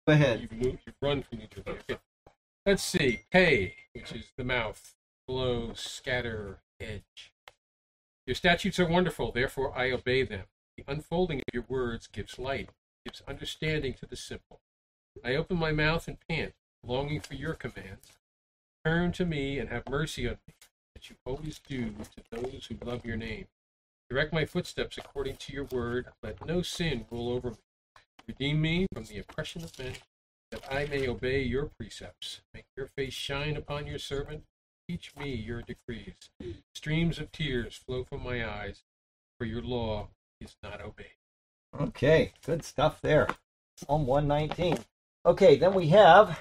Go ahead. You've run from New Jersey. Okay. Let's see. Pay, which is the mouth. Blow, scatter, edge. Your statutes are wonderful, therefore I obey them. The unfolding of your words gives light, gives understanding to the simple. I open my mouth and pant, longing for your commands. Turn to me and have mercy on me, that you always do to those who love your name. Direct my footsteps according to your word. Let no sin rule over me. Redeem me from the oppression of men, that I may obey your precepts. Make your face shine upon your servant. Teach me your decrees. Streams of tears flow from my eyes, for your law is not obeyed. Okay, good stuff there. Psalm 119. Okay, then we have,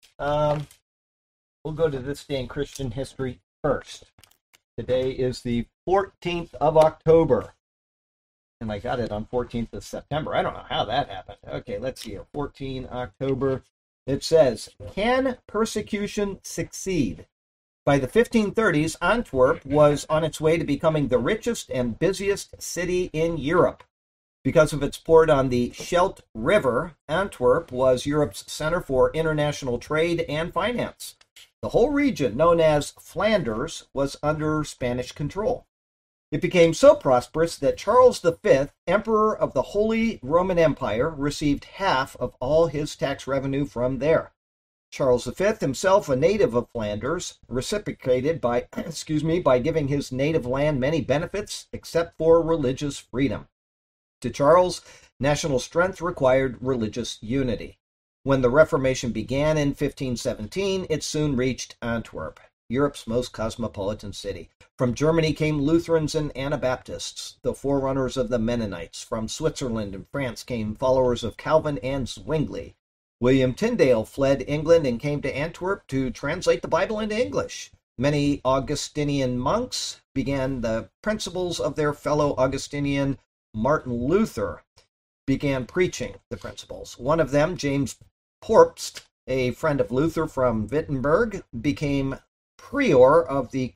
we'll go to this day in Christian history first. Today is the 14th of October. And I got it on 14th of September. I don't know how that happened. Okay, let's see here. 14 October. It says, can persecution succeed? By the 1530s, Antwerp was on its way to becoming the richest and busiest city in Europe. Because of its port on the Scheldt River, Antwerp was Europe's center for international trade and finance. The whole region, known as Flanders, was under Spanish control. It became so prosperous that Charles V, Emperor of the Holy Roman Empire, received half of all his tax revenue from there. Charles V, himself a native of Flanders, reciprocated by, by giving his native land many benefits except for religious freedom. To Charles, national strength required religious unity. When the Reformation began in 1517, it soon reached Antwerp, Europe's most cosmopolitan city. From Germany came Lutherans and Anabaptists, the forerunners of the Mennonites. From Switzerland and France came followers of Calvin and Zwingli. William Tyndale fled England and came to Antwerp to translate the Bible into English. Many Augustinian monks began the principles of their fellow Augustinian Martin Luther, began preaching the principles. One of them, James Propst, a friend of Luther from Wittenberg, became prior of the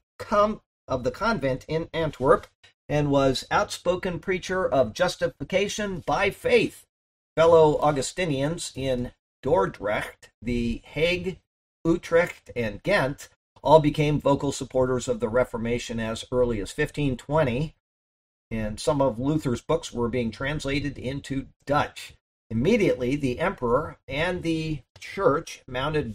convent in Antwerp and was outspoken preacher of justification by faith. Fellow Augustinians in Dordrecht, The Hague, Utrecht, and Ghent all became vocal supporters of the Reformation as early as 1520, and some of Luther's books were being translated into Dutch. Immediately, the emperor and the church mounted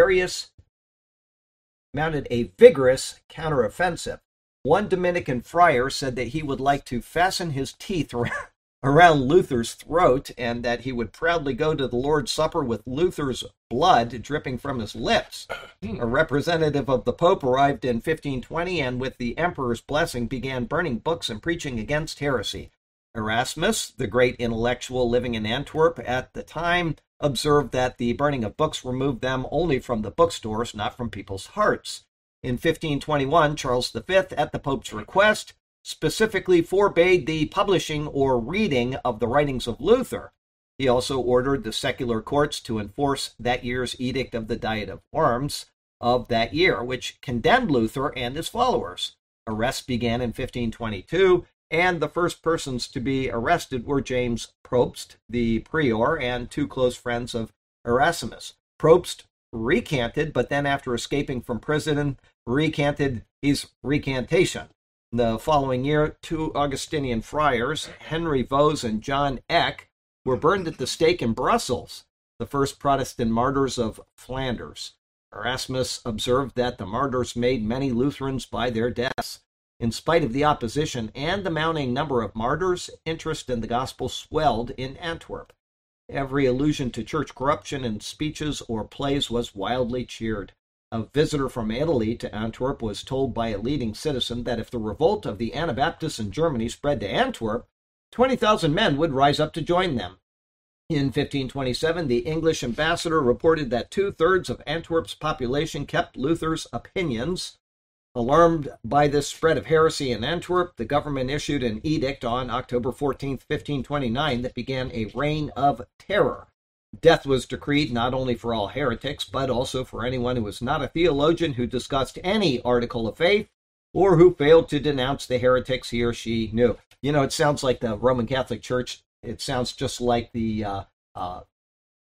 a vigorous counteroffensive. One Dominican friar said that he would like to fasten his teeth around Luther's throat and that he would proudly go to the Lord's Supper with Luther's blood dripping from his lips. A representative of the Pope arrived in 1520 and with the emperor's blessing began burning books and preaching against heresy. Erasmus, the great intellectual living in Antwerp at the time, observed that the burning of books removed them only from the bookstores, not from people's hearts. In 1521, Charles V, at the Pope's request, specifically forbade the publishing or reading of the writings of Luther. He also ordered the secular courts to enforce that year's Edict of the Diet of Worms of that year, which condemned Luther and his followers. Arrests began in 1522, and the first persons to be arrested were James Propst, the prior, and two close friends of Erasmus. Propst recanted, but then after escaping from prison, recanted his recantation. The following year, two Augustinian friars, Henry Vos and John Eck, were burned at the stake in Brussels, the first Protestant martyrs of Flanders. Erasmus observed that the martyrs made many Lutherans by their deaths. In spite of the opposition and the mounting number of martyrs, interest in the gospel swelled in Antwerp. Every allusion to church corruption in speeches or plays was wildly cheered. A visitor from Italy to Antwerp was told by a leading citizen that if the revolt of the Anabaptists in Germany spread to Antwerp, 20,000 men would rise up to join them. In 1527, the English ambassador reported that 2/3 of Antwerp's population kept Luther's opinions. Alarmed by this spread of heresy in Antwerp, the government issued an edict on October 14, 1529, that began a reign of terror. Death was decreed not only for all heretics, but also for anyone who was not a theologian who discussed any article of faith or who failed to denounce the heretics he or she knew. You know, it sounds like the Roman Catholic Church. It sounds just like the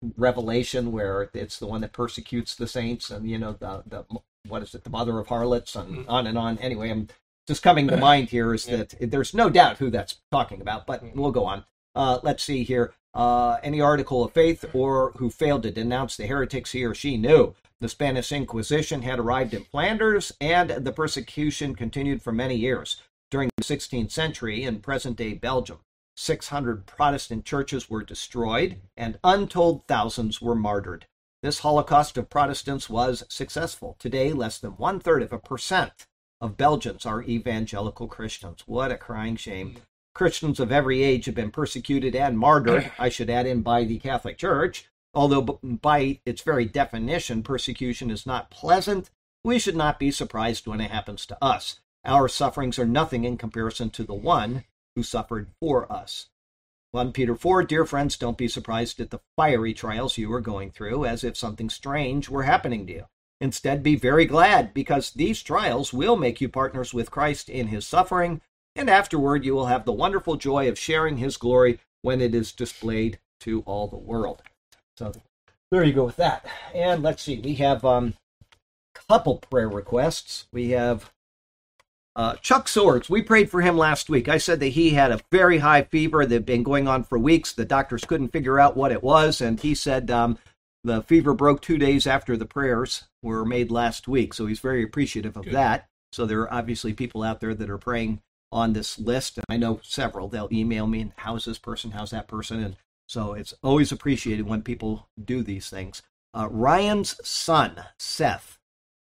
Revelation, where it's the one that persecutes the saints, and the what is it, the mother of harlots, and on and on. Anyway, I'm just coming to mind here is that there's no doubt who that's talking about, but we'll go on. Let's see here. Any article of faith or who failed to denounce the heretics he or she knew. The Spanish Inquisition had arrived in Flanders, and the persecution continued for many years. During the 16th century, in present-day Belgium, 600 Protestant churches were destroyed, and untold thousands were martyred. This Holocaust of Protestants was successful. Today, less than 1/3% of Belgians are evangelical Christians. What a crying shame. Christians of every age have been persecuted and martyred, I should add in, by the Catholic Church. Although by its very definition, persecution is not pleasant, we should not be surprised when it happens to us. Our sufferings are nothing in comparison to the one who suffered for us. 1 Peter 4, dear friends, don't be surprised at the fiery trials you are going through, as if something strange were happening to you. Instead, be very glad, because these trials will make you partners with Christ in his suffering, and afterward you will have the wonderful joy of sharing his glory when it is displayed to all the world. So there you go with that. And let's see, we have a couple prayer requests. We have Chuck Swords. We prayed for him last week. I said that he had a very high fever that had been going on for weeks. The doctors couldn't figure out what it was, and he said the fever broke 2 days after the prayers were made last week, so he's very appreciative of that. So there are obviously people out there that are praying on this list, and I know several. They'll email me, and how's this person, how's that person, and so it's always appreciated when people do these things. Ryan's son, Seth,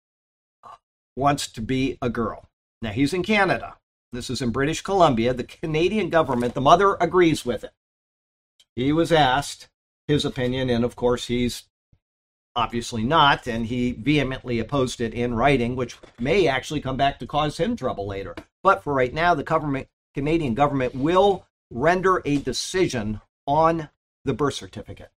wants to be a girl. Now, he's in Canada. This is in British Columbia. The Canadian government, the mother agrees with it. He was asked his opinion, and of course he's obviously not, and he vehemently opposed it in writing, which may actually come back to cause him trouble later. But for right now, the Canadian government will render a decision on the birth certificate.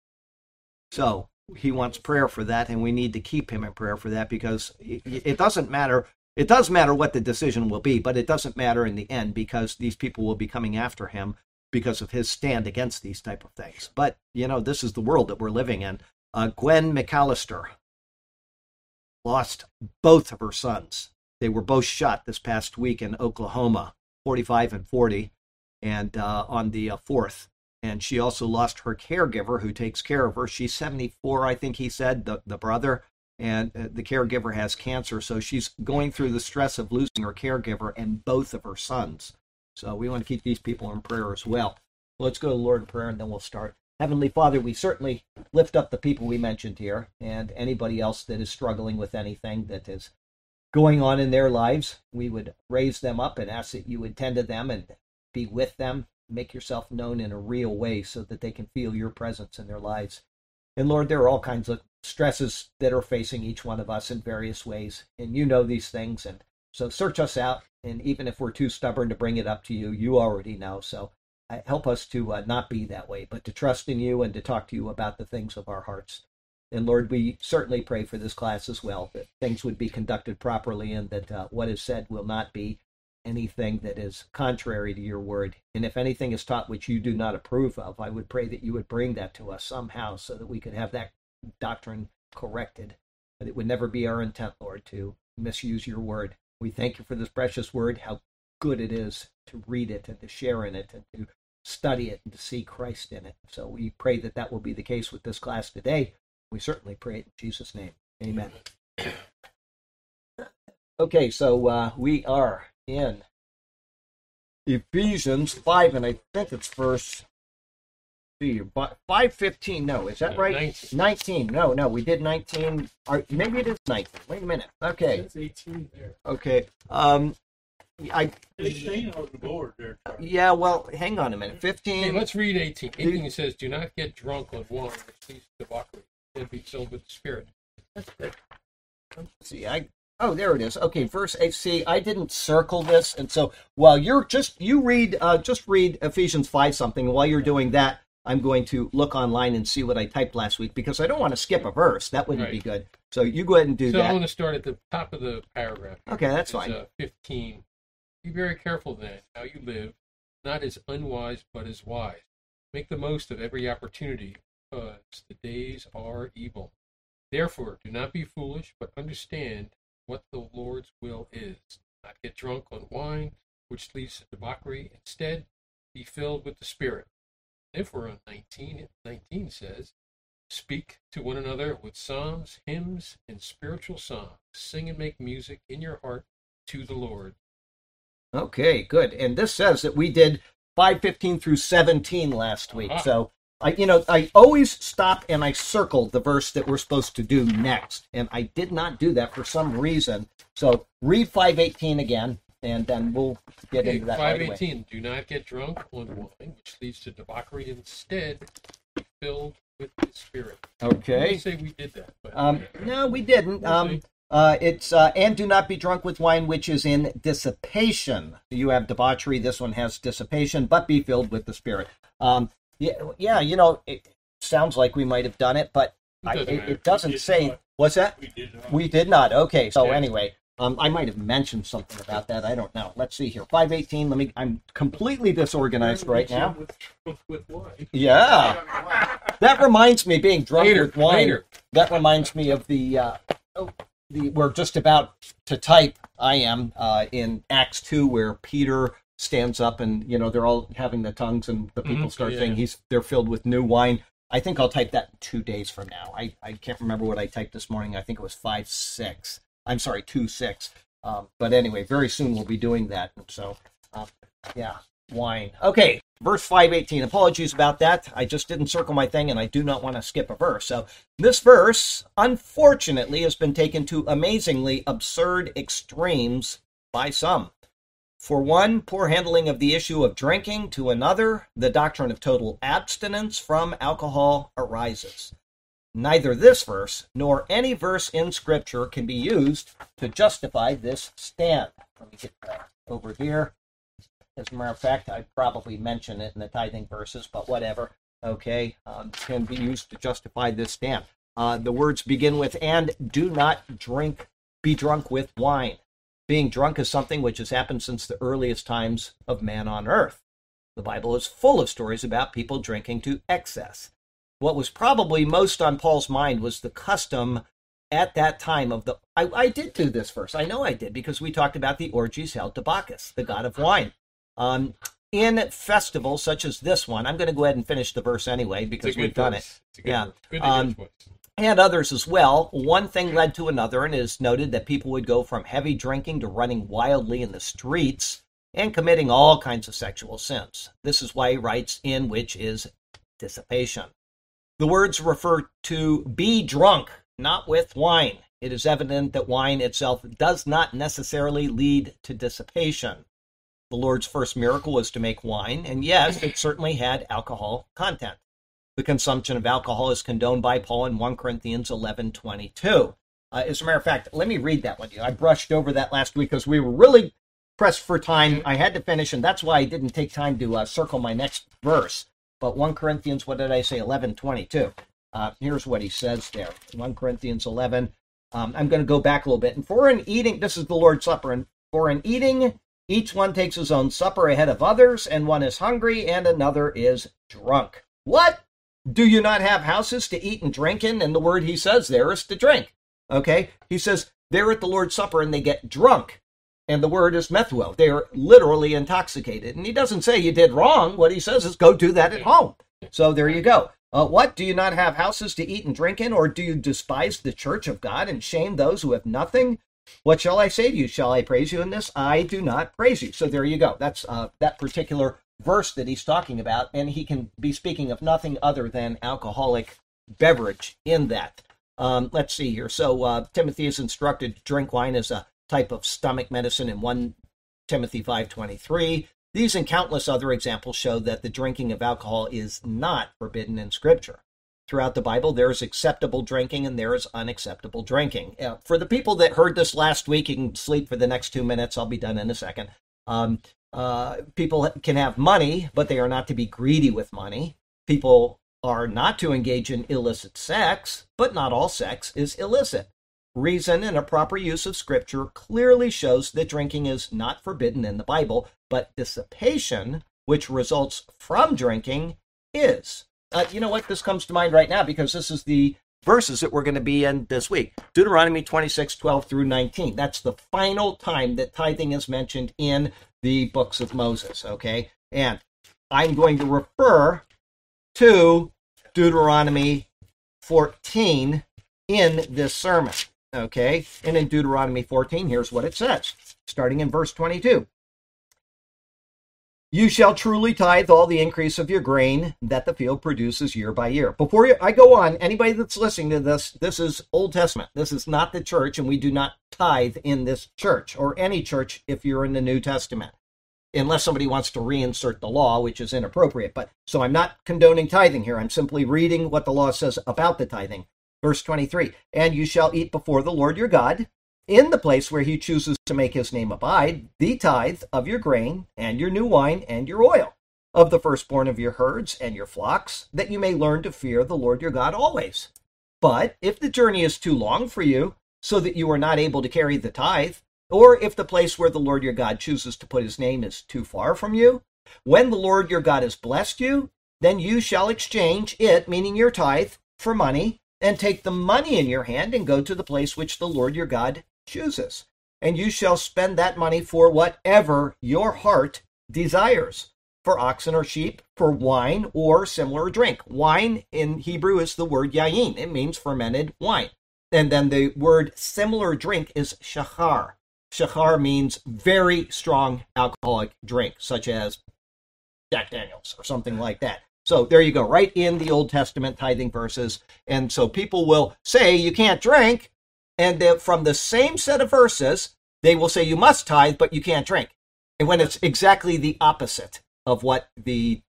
So he wants prayer for that, and we need to keep him in prayer for that, because it doesn't matter. It does matter what the decision will be, but it doesn't matter in the end, because these people will be coming after him because of his stand against these type of things. But, this is the world that we're living in. Gwen McAllister lost both of her sons. They were both shot this past week in Oklahoma, 45 and 40, and on the 4th. And she also lost her caregiver who takes care of her. She's 74, I think he said, the brother. And the caregiver has cancer, so she's going through the stress of losing her caregiver and both of her sons. So we want to keep these people in prayer as well. Let's go to the Lord in prayer, and then we'll start. Heavenly Father, we certainly lift up the people we mentioned here, and anybody else that is struggling with anything that is going on in their lives. We would raise them up and ask that you would tend to them and be with them. Make yourself known in a real way so that they can feel your presence in their lives. And Lord, there are all kinds of stresses that are facing each one of us in various ways, and you know these things, and so search us out, and even if we're too stubborn to bring it up to you, you already know. So help us to not be that way, but to trust in you and to talk to you about the things of our hearts. And Lord, we certainly pray for this class as well, that things would be conducted properly, and that what is said will not be anything that is contrary to your word. And if anything is taught which you do not approve of, I would pray that you would bring that to us somehow so that we could have that doctrine corrected. But it would never be our intent, Lord, to misuse your word. We thank you for this precious word, how good it is to read it and to share in it and to study it and to see Christ in it. So we pray that that will be the case with this class today. We certainly pray it in Jesus' name. Amen. Okay, so we are in Ephesians 5, and I think it's verse 5:15. No, is that right? 19. No, we did 19. Maybe it is 19. Wait a minute. Okay. It's 18 there. Okay. Yeah, well, hang on a minute. 15. Hey, let's read 18. 18 says, "Do not get drunk on wine, which leads to debauchery, and be filled with the Spirit." That's good. Let's see, there it is. Okay, verse 8. See, I didn't circle this, and so while you're just read Ephesians 5 something. While you're doing that, I'm going to look online and see what I typed last week, because I don't want to skip a verse. That wouldn't be good. So you go ahead and do that. So I'm going to start at the top of the paragraph. Okay, that's fine. 15. Be very careful then how you live, not as unwise but as wise. Make the most of every opportunity, because the days are evil. Therefore, do not be foolish, but understand what the Lord's will is. Not get drunk on wine, which leads to debauchery. Instead, be filled with the Spirit. If we're on 19, 19 says, speak to one another with psalms, hymns, and spiritual songs. Sing and make music in your heart to the Lord. Okay, good. And this says that we did 5:15 through 17 last week. So I always stop and I circle the verse that we're supposed to do next. And I did not do that for some reason. So read 5:18 again, and then we'll get into that right away. 5:18, do not get drunk on wine, which leads to debauchery. Instead, be filled with the Spirit. Okay. I didn't say we did that. But, no, we didn't. It's and do not be drunk with wine, which is in dissipation. You have debauchery. This one has dissipation, but be filled with the Spirit. Yeah, it sounds like we might have done it, but it doesn't say. Not. What's that? We did not. We did not. Okay, so anyway, I might have mentioned something about that. I don't know. Let's see here. 5:18. I'm completely disorganized right now. With wine. Yeah, that reminds me, being drunk with wine. Later. That reminds me of the we're just about to type. I am in Acts 2, where Peter stands up and they're all having the tongues and the people start saying they're filled with new wine. I think I'll type that 2 days from now. I can't remember what I typed this morning. I think it was 5:6. I'm sorry, 2:6. But anyway, very soon we'll be doing that. And so, wine. Okay, verse 5:18. Apologies about that. I just didn't circle my thing, and I do not want to skip a verse. So this verse, unfortunately, has been taken to amazingly absurd extremes by some. For one, poor handling of the issue of drinking. To another, the doctrine of total abstinence from alcohol arises. Neither this verse nor any verse in Scripture can be used to justify this stand. Let me get that over here. As a matter of fact, I probably mentioned it in the tithing verses, but whatever. Okay, can be used to justify this stand. The words begin with, and do not be drunk with wine. Being drunk is something which has happened since the earliest times of man on earth. The Bible is full of stories about people drinking to excess. What was probably most on Paul's mind was the custom at that time of I did do this verse. I know I did, because we talked about the orgies held to Bacchus, the god of wine. In festivals such as this one, I'm going to go ahead and finish the verse anyway, because we've done it. Good choice. And others as well. One thing led to another, and it is noted that people would go from heavy drinking to running wildly in the streets and committing all kinds of sexual sins. This is why he writes, in which is dissipation. The words refer to be drunk, not with wine. It is evident that wine itself does not necessarily lead to dissipation. The Lord's first miracle was to make wine, and yes, it certainly had alcohol content. The consumption of alcohol is condoned by Paul in 1 Corinthians 11:22. As a matter of fact, let me read that one to you. I brushed over that last week because we were really pressed for time. I had to finish, and that's why I didn't take time to circle my next verse. But 1 Corinthians, what did I say, 11:22. Here's what he says there. 1 Corinthians 11. I'm going to go back a little bit. And for an eating, this is the Lord's Supper, and for an eating, each one takes his own supper ahead of others, and one is hungry, and another is drunk. What? Do you not have houses to eat and drink in? And the word he says there is to drink. Okay? He says they're at the Lord's Supper and they get drunk. And the word is methuo. They are literally intoxicated. And he doesn't say you did wrong. What he says is go do that at home. So there you go. What? Do you not have houses to eat and drink in? Or do you despise the church of God and shame those who have nothing? What shall I say to you? Shall I praise you in this? I do not praise you. So there you go. That's that particular verse that he's talking about, and he can be speaking of nothing other than alcoholic beverage in that. Let's see here. So Timothy is instructed to drink wine as a type of stomach medicine in 1 Timothy 5:23. These and countless other examples show that the drinking of alcohol is not forbidden in Scripture. Throughout the Bible, there is acceptable drinking and there is unacceptable drinking. For the people that heard this last week, you can sleep for the next 2 minutes. I'll be done in a second. People can have money, but they are not to be greedy with money. People are not to engage in illicit sex, but not all sex is illicit. Reason and a proper use of Scripture clearly shows that drinking is not forbidden in the Bible, but dissipation, which results from drinking, is. You know what? This comes to mind right now because this is the verses that we're going to be in this week. Deuteronomy 26:12 through 19. That's the final time that tithing is mentioned in the books of Moses, okay? And I'm going to refer to Deuteronomy 14 in this sermon, okay? And in Deuteronomy 14, here's what it says, starting in verse 22. You shall truly tithe all the increase of your grain that the field produces year by year. Before I go on, anybody that's listening to this, this is Old Testament. This is not the church, and we do not tithe in this church, or any church if you're in the New Testament, unless somebody wants to reinsert the law, which is inappropriate. But so I'm not condoning tithing here. I'm simply reading what the law says about the tithing. Verse 23, and you shall eat before the Lord your God, in the place where he chooses to make his name abide, the tithe of your grain and your new wine and your oil, of the firstborn of your herds and your flocks, that you may learn to fear the Lord your God always. But if the journey is too long for you, so that you are not able to carry the tithe, or if the place where the Lord your God chooses to put his name is too far from you, when the Lord your God has blessed you, then you shall exchange it, meaning your tithe, for money, and take the money in your hand and go to the place which the Lord your God chooses. And you shall spend that money for whatever your heart desires, for oxen or sheep, for wine or similar drink. Wine in Hebrew is the word yayin. It means fermented wine. And then the word similar drink is shachar. Shachar means very strong alcoholic drink, such as Jack Daniels or something like that. So there you go, right in the Old Testament tithing verses. And so people will say you can't drink, and from the same set of verses, they will say you must tithe, but you can't drink. And when it's exactly the opposite of what the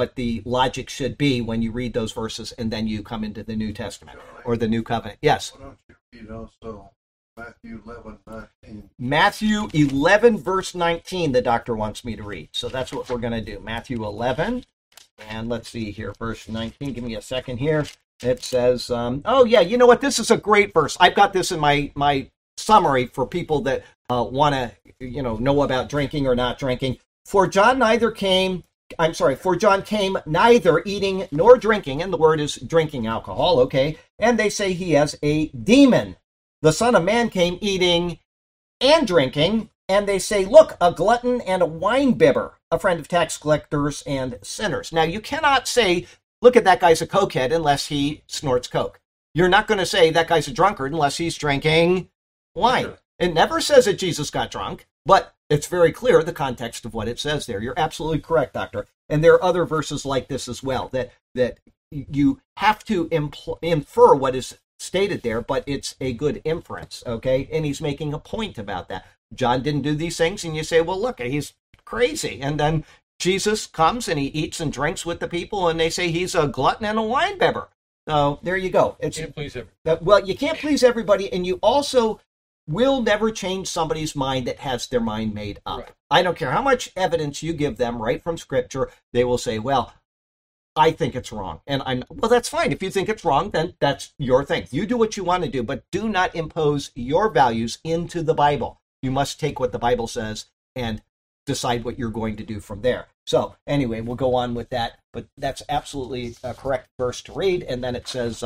logic should be when you read those verses and then you come into the New Testament or the New Covenant. Yes? Why don't you read also Matthew 11:19? Matthew 11, verse 19, the doctor wants me to read. So that's what we're going to do. Matthew 11, and let's see here, verse 19. Give me a second here. It says, oh yeah, you know what? This is a great verse. I've got this in my summary for people that want to, know about drinking or not drinking. For John came neither eating nor drinking, and the word is drinking alcohol, okay? And they say he has a demon. The Son of Man came eating and drinking, and they say, look, a glutton and a winebibber, a friend of tax collectors and sinners. Now, you cannot say, look at that guy's a cokehead unless he snorts coke. You're not going to say that guy's a drunkard unless he's drinking wine. Sure. It never says that Jesus got drunk, but it's very clear the context of what it says there. You're absolutely correct, Doctor. And there are other verses like this as well, that you have to infer what is stated there, but it's a good inference, okay? And he's making a point about that. John didn't do these things, and you say, well, look, he's crazy. And then Jesus comes and he eats and drinks with the people, and they say he's a glutton and a winebibber. So there you go. You can't please everybody. Well, you can't please everybody, and you also will never change somebody's mind that has their mind made up. Right. I don't care how much evidence you give them right from Scripture, they will say, well, I think it's wrong. And well, that's fine. If you think it's wrong, then that's your thing. You do what you want to do, but do not impose your values into the Bible. You must take what the Bible says and decide what you're going to do from there. So anyway, we'll go on with that, but that's absolutely a correct verse to read. And then it says,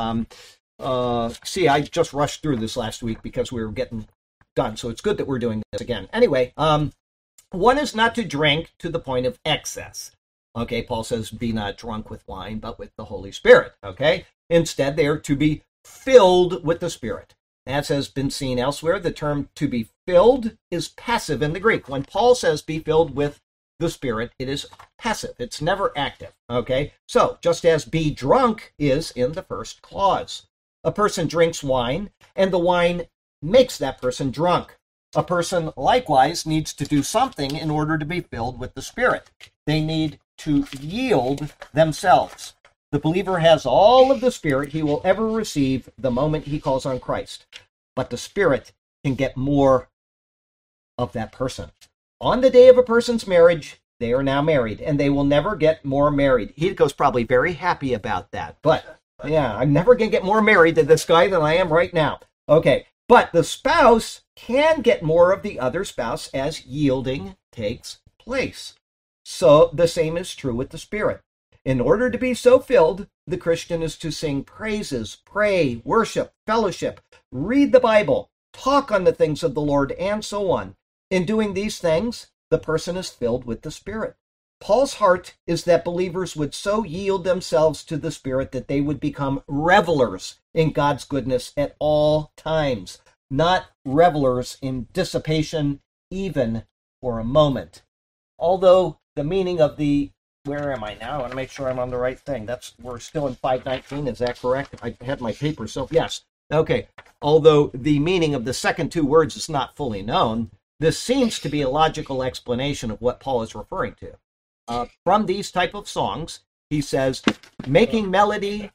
see, I just rushed through this last week because we were getting done. So it's good that we're doing this again. Anyway, one is not to drink to the point of excess. Okay, Paul says, be not drunk with wine, but with the Holy Spirit. Okay, instead, they are to be filled with the Spirit. As has been seen elsewhere, the term to be filled is passive in the Greek. When Paul says be filled with the Spirit, it is passive. It's never active. Okay, so just as be drunk is in the first clause. A person drinks wine, and the wine makes that person drunk. A person likewise needs to do something in order to be filled with the Spirit. They need to yield themselves. The believer has all of the Spirit he will ever receive the moment he calls on Christ. But the Spirit can get more of that person. On the day of a person's marriage, they are now married, and they will never get more married. Hidiko's probably very happy about that. But, yeah, I'm never going to get more married to this guy than I am right now. Okay, but the spouse can get more of the other spouse as yielding takes place. So the same is true with the Spirit. In order to be so filled, the Christian is to sing praises, pray, worship, fellowship, read the Bible, talk on the things of the Lord, and so on. In doing these things, the person is filled with the Spirit. Paul's heart is that believers would so yield themselves to the Spirit that they would become revelers in God's goodness at all times, not revelers in dissipation, even for a moment. Although the meaning of the, where am I now? I want to make sure I'm on the right thing. We're still in 5:19, is that correct? I had my paper, so yes. Okay. Although the meaning of the second two words is not fully known, this seems to be a logical explanation of what Paul is referring to. From these type of songs, he says, making melody.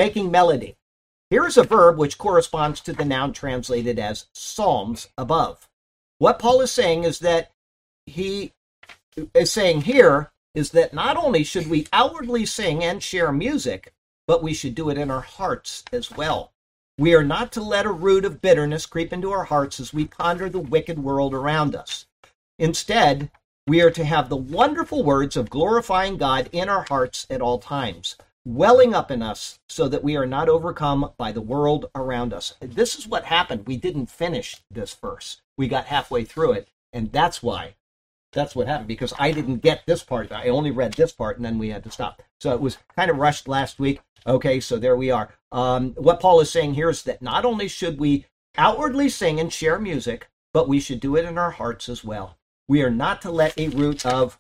Here's a verb which corresponds to the noun translated as psalms above. What Paul is saying is that he is saying here is that not only should we outwardly sing and share music, but we should do it in our hearts as well. We are not to let a root of bitterness creep into our hearts as we ponder the wicked world around us. Instead, we are to have the wonderful words of glorifying God in our hearts at all times, welling up in us so that we are not overcome by the world around us. This is what happened. We didn't finish this verse. We got halfway through it, and that's why. That's what happened, because I didn't get this part. I only read this part, and then we had to stop. So it was kind of rushed last week. Okay, so there we are. What Paul is saying here is that not only should we outwardly sing and share music, but we should do it in our hearts as well. We are not to let a root of,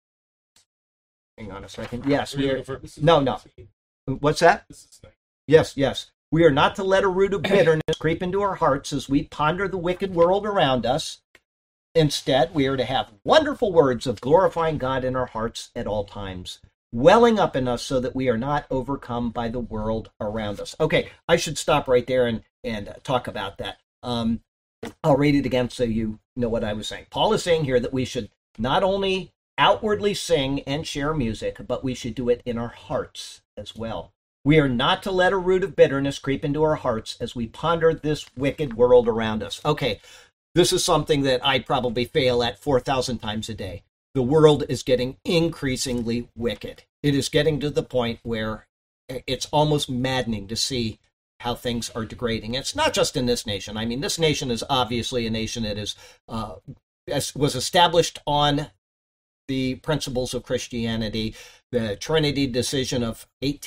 hang on a second. Yes, we are. No. What's that? Yes. We are not to let a root of bitterness creep into our hearts as we ponder the wicked world around us. Instead, we are to have wonderful words of glorifying God in our hearts at all times, welling up in us so that we are not overcome by the world around us. Okay, I should stop right there and talk about that. I'll read it again so you know what I was saying. Paul is saying here that we should not only outwardly sing and share music, but we should do it in our hearts as well. We are not to let a root of bitterness creep into our hearts as we ponder this wicked world around us. Okay, this is something that I probably fail at 4,000 times a day. The world is getting increasingly wicked. It is getting to the point where it's almost maddening to see how things are degrading. It's not just in this nation. I mean, this nation is obviously a nation that was established on the principles of Christianity. The Trinity decision of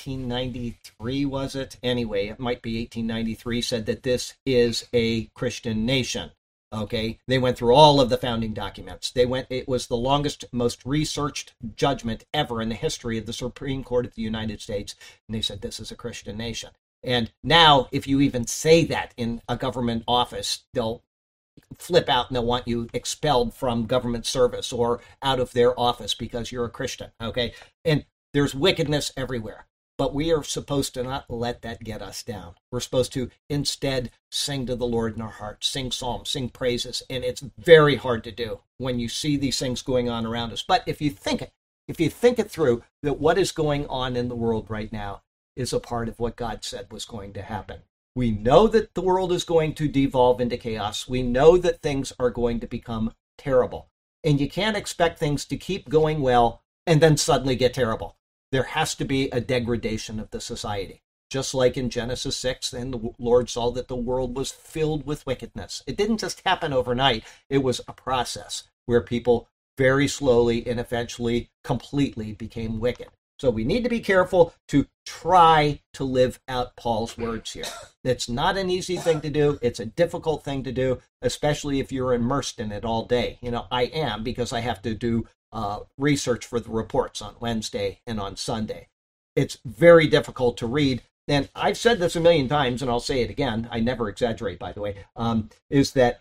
1893, was it? Anyway, it might be 1893, said that this is a Christian nation. Okay, they went through all of the founding documents. It was the longest, most researched judgment ever in the history of the Supreme Court of the United States. And they said this is a Christian nation. And now, if you even say that in a government office, they'll flip out and they'll want you expelled from government service or out of their office because you're a Christian, okay? And there's wickedness everywhere. But we are supposed to not let that get us down. We're supposed to instead sing to the Lord in our hearts, sing psalms, sing praises. And it's very hard to do when you see these things going on around us. But if you think it through, that what is going on in the world right now is a part of what God said was going to happen. We know that the world is going to devolve into chaos. We know that things are going to become terrible. And you can't expect things to keep going well and then suddenly get terrible. There has to be a degradation of the society. Just like in Genesis 6, then the Lord saw that the world was filled with wickedness. It didn't just happen overnight. It was a process where people very slowly and eventually completely became wicked. So we need to be careful to try to live out Paul's words here. It's not an easy thing to do. It's a difficult thing to do, especially if you're immersed in it all day. You know, I am, because I have to do research for the reports on Wednesday and on Sunday. It's very difficult to read. And I've said this a million times, and I'll say it again. I never exaggerate, by the way, is that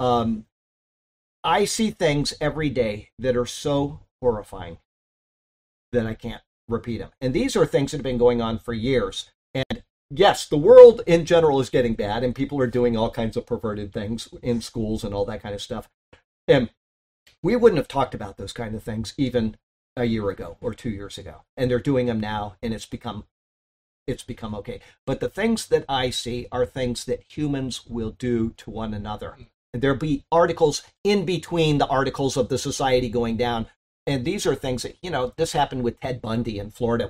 I see things every day that are so horrifying that I can't repeat them. And these are things that have been going on for years. And yes, the world in general is getting bad, and people are doing all kinds of perverted things in schools and all that kind of stuff. And we wouldn't have talked about those kind of things even a year ago or 2 years ago. And they're doing them now, and it's become okay. But the things that I see are things that humans will do to one another. And there'll be articles in between the articles of the society going down. And these are things that, you know, this happened with Ted Bundy in Florida, a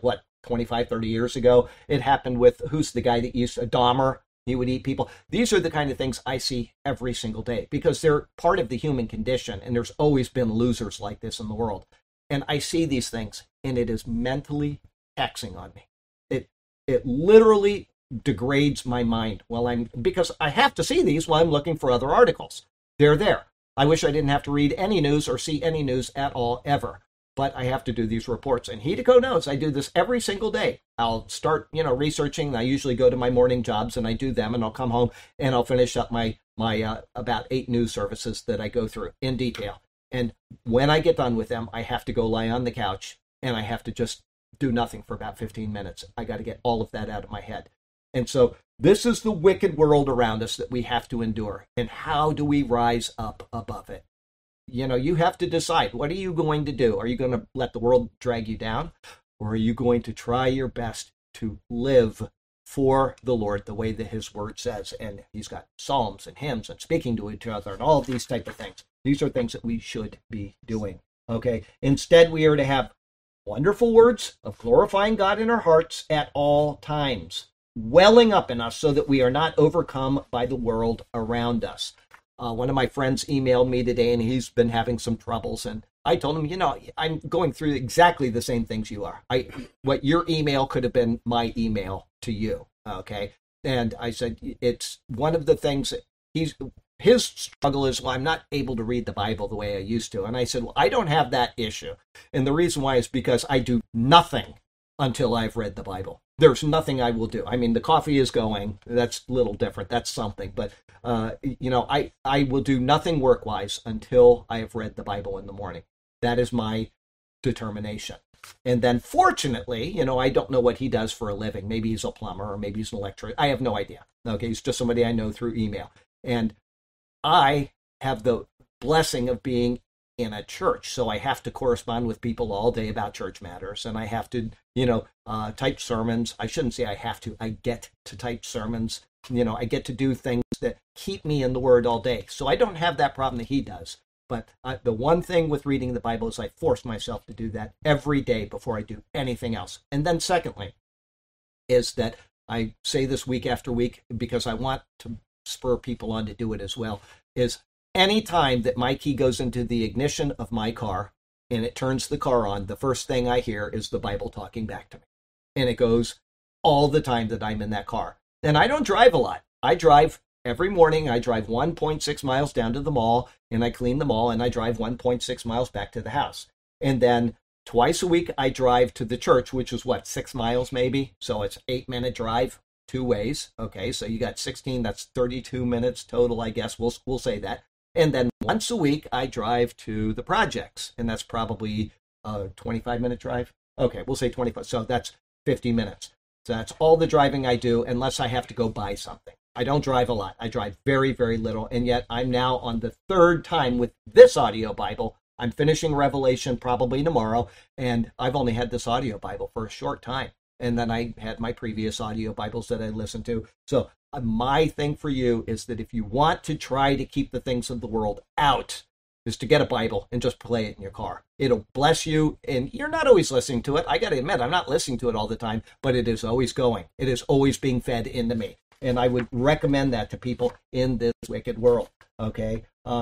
25, 30 years ago. It happened with, who's the guy that used Dahmer? He would eat people. These are the kind of things I see every single day because they're part of the human condition, and there's always been losers like this in the world. And I see these things, and it is mentally taxing on me. It literally degrades my mind because I have to see these while I'm looking for other articles. They're there. I wish I didn't have to read any news or see any news at all, ever. But I have to do these reports. And Hideko knows I do this every single day. I'll start, researching. I usually go to my morning jobs and I do them, and I'll come home and I'll finish up my about 8 news services that I go through in detail. And when I get done with them, I have to go lie on the couch and I have to just do nothing for about 15 minutes. I got to get all of that out of my head. And so this is the wicked world around us that we have to endure. And how do we rise up above it? You have to decide, what are you going to do? Are you going to let the world drag you down? Or are you going to try your best to live for the Lord the way that his word says? And he's got psalms and hymns and speaking to each other and all of these type of things. These are things that we should be doing. Okay. Instead, we are to have wonderful words of glorifying God in our hearts at all times, welling up in us so that we are not overcome by the world around us. One of my friends emailed me today, and he's been having some troubles. And I told him, I'm going through exactly the same things you are. What your email could have been my email to you. Okay. And I said, it's one of the things that his struggle is, well, I'm not able to read the Bible the way I used to. And I said, well, I don't have that issue. And the reason why is because I do nothing until I've read the Bible. There's nothing I will do. I mean, the coffee is going. That's a little different. That's something. But, I will do nothing work-wise until I have read the Bible in the morning. That is my determination. And then fortunately, I don't know what he does for a living. Maybe he's a plumber or maybe he's an electrician. I have no idea. Okay, he's just somebody I know through email. And I have the blessing of being in a church, so I have to correspond with people all day about church matters, and I have to, type sermons. I shouldn't say I have to. I get to type sermons. I get to do things that keep me in the Word all day. So I don't have that problem that he does. But the one thing with reading the Bible is I force myself to do that every day before I do anything else. And then secondly, is that I say this week after week because I want to spur people on to do it as well, is any time that my key goes into the ignition of my car and it turns the car on, the first thing I hear is the Bible talking back to me. And it goes all the time that I'm in that car. And I don't drive a lot. I drive every morning. I drive 1.6 miles down to the mall, and I clean the mall, and I drive 1.6 miles back to the house. And then twice a week, I drive to the church, which is 6 miles maybe? So it's 8-minute drive 2 ways. Okay, so you got 16, that's 32 minutes total, I guess. We'll say that. And then once a week, I drive to the projects, and that's probably a 25-minute drive. Okay, we'll say 25. So that's 50 minutes. So that's all the driving I do, unless I have to go buy something. I don't drive a lot. I drive very, very little. And yet I'm now on the 3rd time with this audio Bible. I'm finishing Revelation probably tomorrow, and I've only had this audio Bible for a short time. And then I had my previous audio Bibles that I listened to. So my thing for you is that if you want to try to keep the things of the world out, is to get a Bible and just play it in your car. It'll bless you, and you're not always listening to it. I got to admit, I'm not listening to it all the time, but it is always going. It is always being fed into me. And I would recommend that to people in this wicked world, okay?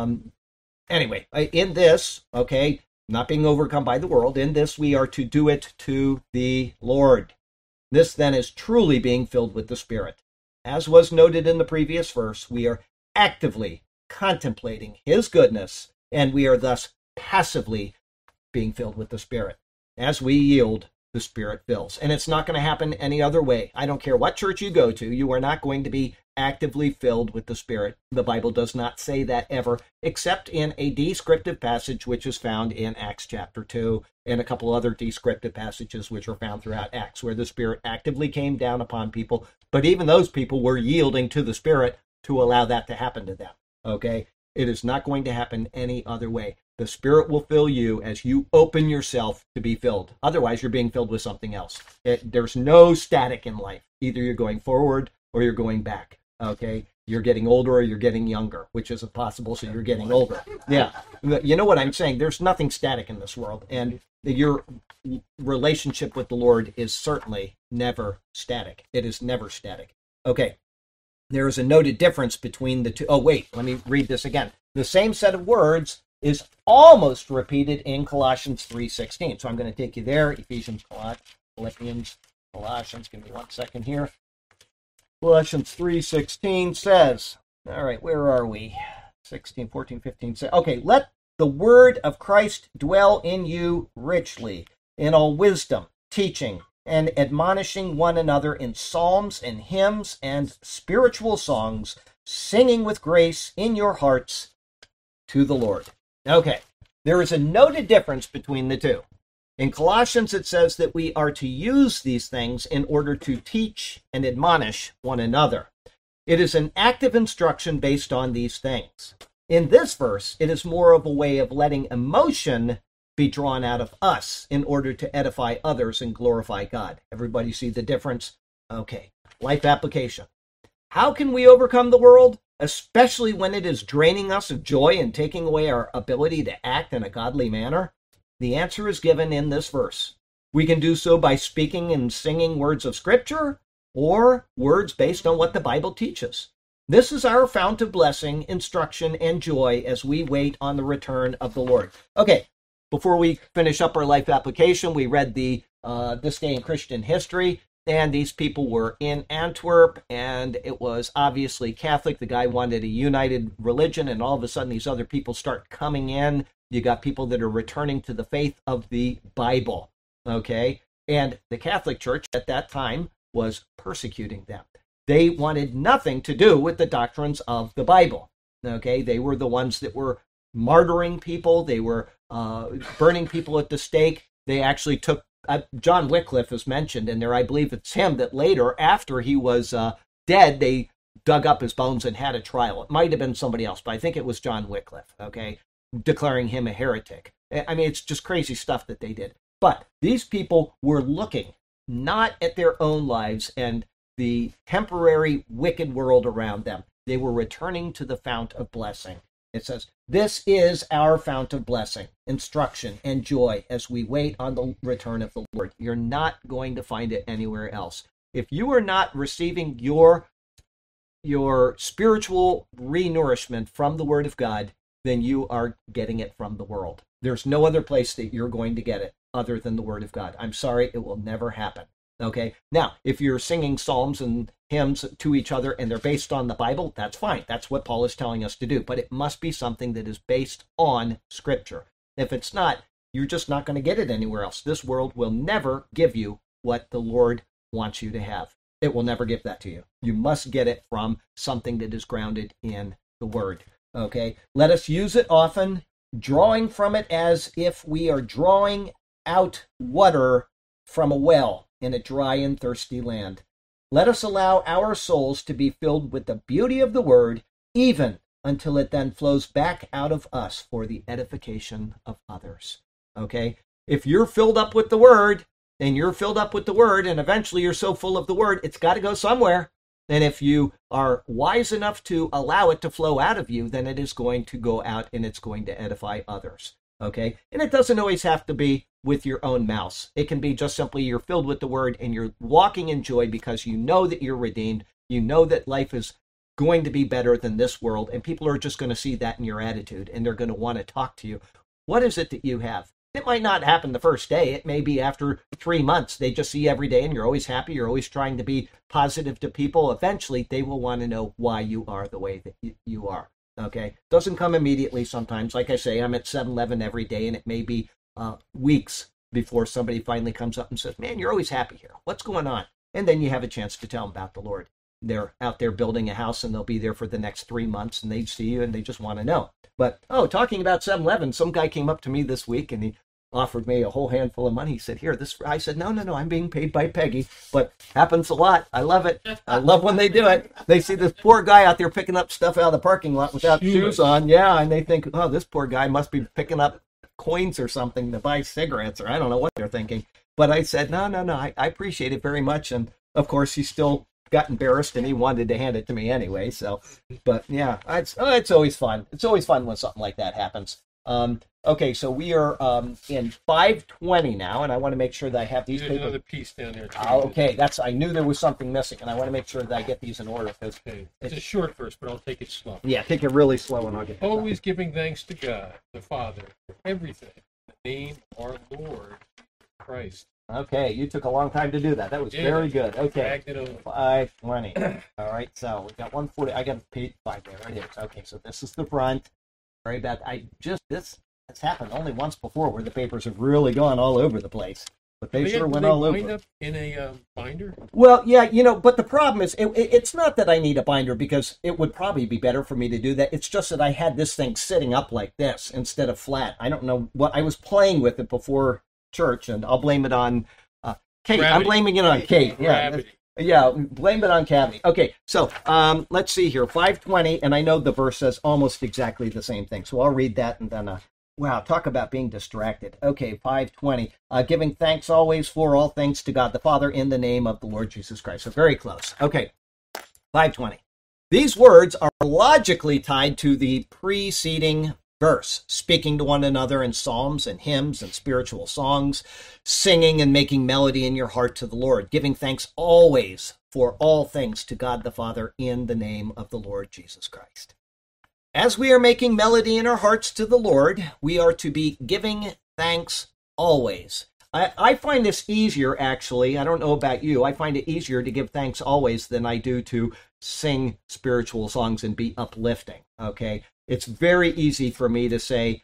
Anyway, in this, okay, not being overcome by the world, in this we are to do it to the Lord. This then is truly being filled with the Spirit. As was noted in the previous verse, we are actively contemplating his goodness, and we are thus passively being filled with the Spirit. As we yield, the Spirit fills. And it's not going to happen any other way. I don't care what church you go to, you are not going to be actively filled with the Spirit. The Bible does not say that ever, except in a descriptive passage which is found in Acts chapter 2, and a couple other descriptive passages which are found throughout Acts, where the Spirit actively came down upon people, but even those people were yielding to the Spirit to allow that to happen to them. Okay? It is not going to happen any other way. The Spirit will fill you as you open yourself to be filled. Otherwise, you're being filled with something else. There's no static in life. Either you're going forward or you're going back. Okay? You're getting older or you're getting younger, which isn't possible, so you're getting older. Yeah. You know what I'm saying? There's nothing static in this world. And Your relationship with the Lord is certainly never static. It is never static. Okay, there is a noted difference between the two. Oh, wait, let me read this again. The same set of words is almost repeated in Colossians 3:16. So I'm going to take you there. Ephesians, Philippians, Colossians. Give me 1 second here. Colossians 3:16 says, all right, where are we? 16, 14, 15. Okay, let the word of Christ dwell in you richly, in all wisdom, teaching, and admonishing one another in psalms and hymns and spiritual songs, singing with grace in your hearts to the Lord. Okay, there is a noted difference between the two. In Colossians, it says that we are to use these things in order to teach and admonish one another. It is an active instruction based on these things. In this verse, it is more of a way of letting emotion be drawn out of us in order to edify others and glorify God. Everybody see the difference? Okay, life application. How can we overcome the world, especially when it is draining us of joy and taking away our ability to act in a godly manner? The answer is given in this verse. We can do so by speaking and singing words of Scripture or words based on what the Bible teaches. This is our fount of blessing, instruction, and joy as we wait on the return of the Lord. Okay, before we finish up our life application, we read the This Day in Christian History, and these people were in Antwerp, and it was obviously Catholic. The guy wanted a united religion, and all of a sudden these other people start coming in. You got people that are returning to the faith of the Bible, okay? And the Catholic Church at that time was persecuting them. They wanted nothing to do with the doctrines of the Bible, okay? They were the ones that were martyring people. They were burning people at the stake. They actually took, John Wycliffe is mentioned in there. I believe it's him that later, after he was dead, they dug up his bones and had a trial. It might have been somebody else, but I think it was John Wycliffe, okay, declaring him a heretic. I mean, it's just crazy stuff that they did. But these people were looking not at their own lives and the temporary wicked world around them. They were returning to the fount of blessing. It says, this is our fount of blessing, instruction, and joy as we wait on the return of the Lord. You're not going to find it anywhere else. If you are not receiving your spiritual renourishment from the Word of God, then you are getting it from the world. There's no other place that you're going to get it other than the Word of God. I'm sorry, it will never happen. Okay? Now, if you're singing psalms and hymns to each other and they're based on the Bible, that's fine. That's what Paul is telling us to do. But it must be something that is based on Scripture. If it's not, you're just not going to get it anywhere else. This world will never give you what the Lord wants you to have. It will never give that to you. You must get it from something that is grounded in the Word. Okay? Let us use it often, drawing from it as if we are drawing out water from a well in a dry and thirsty land. Let us allow our souls to be filled with the beauty of the Word, even until it then flows back out of us for the edification of others. Okay? If you're filled up with the Word, and you're filled up with the Word, and eventually you're so full of the Word, it's got to go somewhere. And if you are wise enough to allow it to flow out of you, then it is going to go out and it's going to edify others. Okay? And it doesn't always have to be with your own mouth. It can be just simply you're filled with the Word and you're walking in joy because you know that you're redeemed. You know that life is going to be better than this world, and people are just going to see that in your attitude, and they're going to want to talk to you. What is it that you have? It might not happen the first day. It may be after 3 months. They just see you every day, and you're always happy. You're always trying to be positive to people. Eventually, they will want to know why you are the way that you are. Okay? Doesn't come immediately sometimes. Like I say, I'm at 7-Eleven every day, and it may be weeks before somebody finally comes up and says, man, you're always happy here. What's going on? And then you have a chance to tell them about the Lord. They're out there building a house, and they'll be there for the next 3 months, and they see you, and they just want to know. But, talking about 7-Eleven, some guy came up to me this week, and he offered me a whole handful of money. He said, here, this. I said, no, I'm being paid by Peggy, but happens a lot. I love it. I love when they do it. They see this poor guy out there picking up stuff out of the parking lot without shoes on. Yeah, and they think, oh, this poor guy must be picking up coins or something to buy cigarettes, or I don't know what they're thinking. But I said, no, I appreciate it very much. And, of course, he still got embarrassed, and he wanted to hand it to me anyway. So, but, yeah, it's always fun. It's always fun when something like that happens. Okay, so we are in 520 now, and I want to make sure that I have these There's papers. another piece down there. too. Okay, I knew there was something missing, and I want to make sure that I get these in order. Because Okay. It's a short verse, but I'll take it slow. yeah, take it really slow, and I'll get this out. Always giving thanks to God, the Father, for everything. In the name of our Lord Christ. Okay, you took a long time to do that. That was Yeah. very good. Okay, Dragged it over. 520. All right, so we got 140. I got page 5 there. Right here. Okay, so this is the front. Sorry about This happened only once before, where the papers have really gone all over the place. But they sure went all wind over. up in a binder? Well, yeah, but the problem is, it's not that I need a binder, because it would probably be better for me to do that. It's just that I had this thing sitting up like this instead of flat. I don't know what I was playing with it before church, and I'll blame it on Kate. Gravity. I'm blaming it on Kate. Yeah, Gravity. yeah, blame it on Cavity. Okay, so let's see here, 520, and I know the verse says almost exactly the same thing, so I'll read that and then. Wow, talk about being distracted. Okay, 520. Giving thanks always for all things to God the Father in the name of the Lord Jesus Christ. So very close. Okay, 520. These words are logically tied to the preceding verse, speaking to one another in psalms and hymns and spiritual songs, singing and making melody in your heart to the Lord, giving thanks always for all things to God the Father in the name of the Lord Jesus Christ. As we are making melody in our hearts to the Lord, we are to be giving thanks always. I find this easier, actually. I don't know about you. I find it easier to give thanks always than I do to sing spiritual songs and be uplifting, okay? It's very easy for me to say,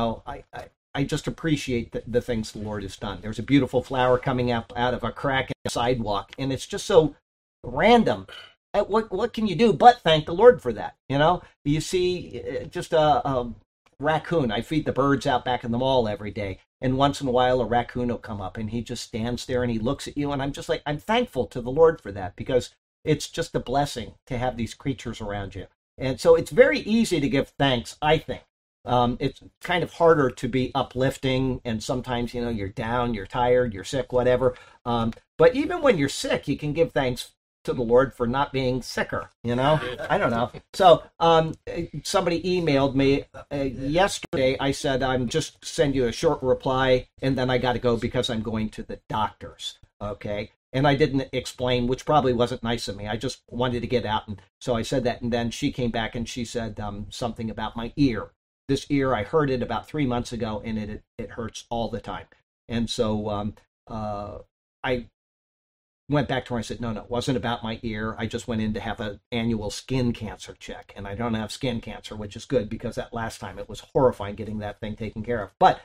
I just appreciate the things the Lord has done. There's a beautiful flower coming up out of a crack in the sidewalk, and it's just so random. What can you do but thank the Lord for that? You see just a raccoon. I feed the birds out back in the mall every day, and once in a while a raccoon will come up and he just stands there and he looks at you, and I'm just like, I'm thankful to the Lord for that, because it's just a blessing to have these creatures around you. And so it's very easy to give thanks, I think. It's kind of harder to be uplifting, and sometimes you're down, you're tired, you're sick, whatever. But even when you're sick, you can give thanks to the Lord for not being sicker, I don't know. So somebody emailed me yesterday. I said, I'm just send you a short reply, and then I got to go because I'm going to the doctor's, okay? And I didn't explain, which probably wasn't nice of me. I just wanted to get out, and so I said that, and then she came back and she said something about my ear. This ear, I heard it about 3 months ago, and it hurts all the time. And so I went back to her and I said, no, it wasn't about my ear. I just went in to have an annual skin cancer check, and I don't have skin cancer, which is good, because that last time it was horrifying getting that thing taken care of. But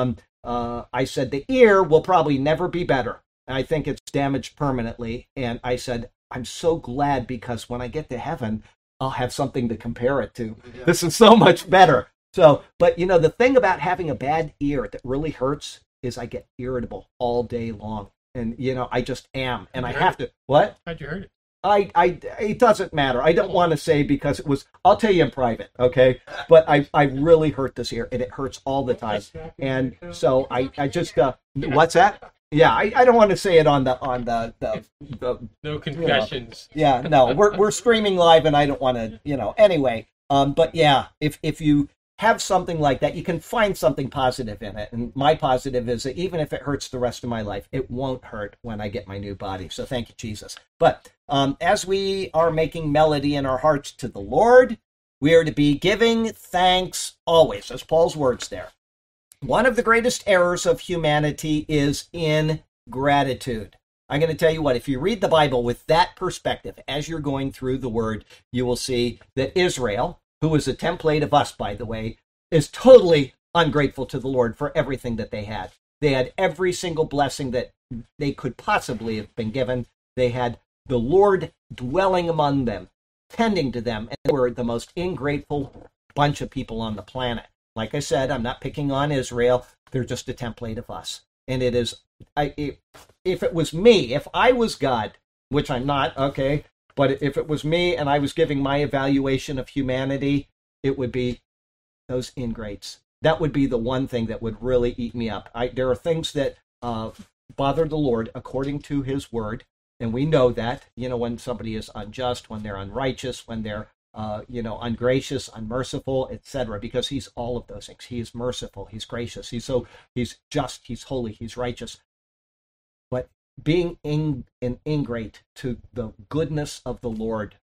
I said the ear will probably never be better. I think it's damaged permanently. And I said, I'm so glad, because when I get to heaven, I'll have something to compare it to. Yeah. This is so much better. So, but the thing about having a bad ear that really hurts is I get irritable all day long. And, I just am. And I have to. What? How'd you hurt it? It doesn't matter. I don't want to say, because it was, I'll tell you in private, okay? But I really hurt this ear, and it hurts all the time. And so I just, what's that? Yeah, I don't want to say it on the no confessions. No, we're streaming live, and I don't want to, anyway. But yeah, if you have something like that, you can find something positive in it. And my positive is that even if it hurts the rest of my life, it won't hurt when I get my new body. So thank you, Jesus. But as we are making melody in our hearts to the Lord, we are to be giving thanks always. That's Paul's words there. One of the greatest errors of humanity is ingratitude. I'm going to tell you what, if you read the Bible with that perspective, as you're going through the word, you will see that Israel, who is a template of us, by the way, is totally ungrateful to the Lord for everything that they had. They had every single blessing that they could possibly have been given. They had the Lord dwelling among them, tending to them, and they were the most ingrateful bunch of people on the planet. Like I said, I'm not picking on Israel. They're just a template of us. And it is, if it was me, if I was God, which I'm not, okay, but if it was me and I was giving my evaluation of humanity, it would be those ingrates. That would be the one thing that would really eat me up. There are things that bother the Lord according to his word, and we know that, when somebody is unjust, when they're unrighteous, when they're ungracious, unmerciful, etc. Because he's all of those things. He is merciful. He's gracious. He's just. He's holy. He's righteous. But being ingrate to the goodness of the Lord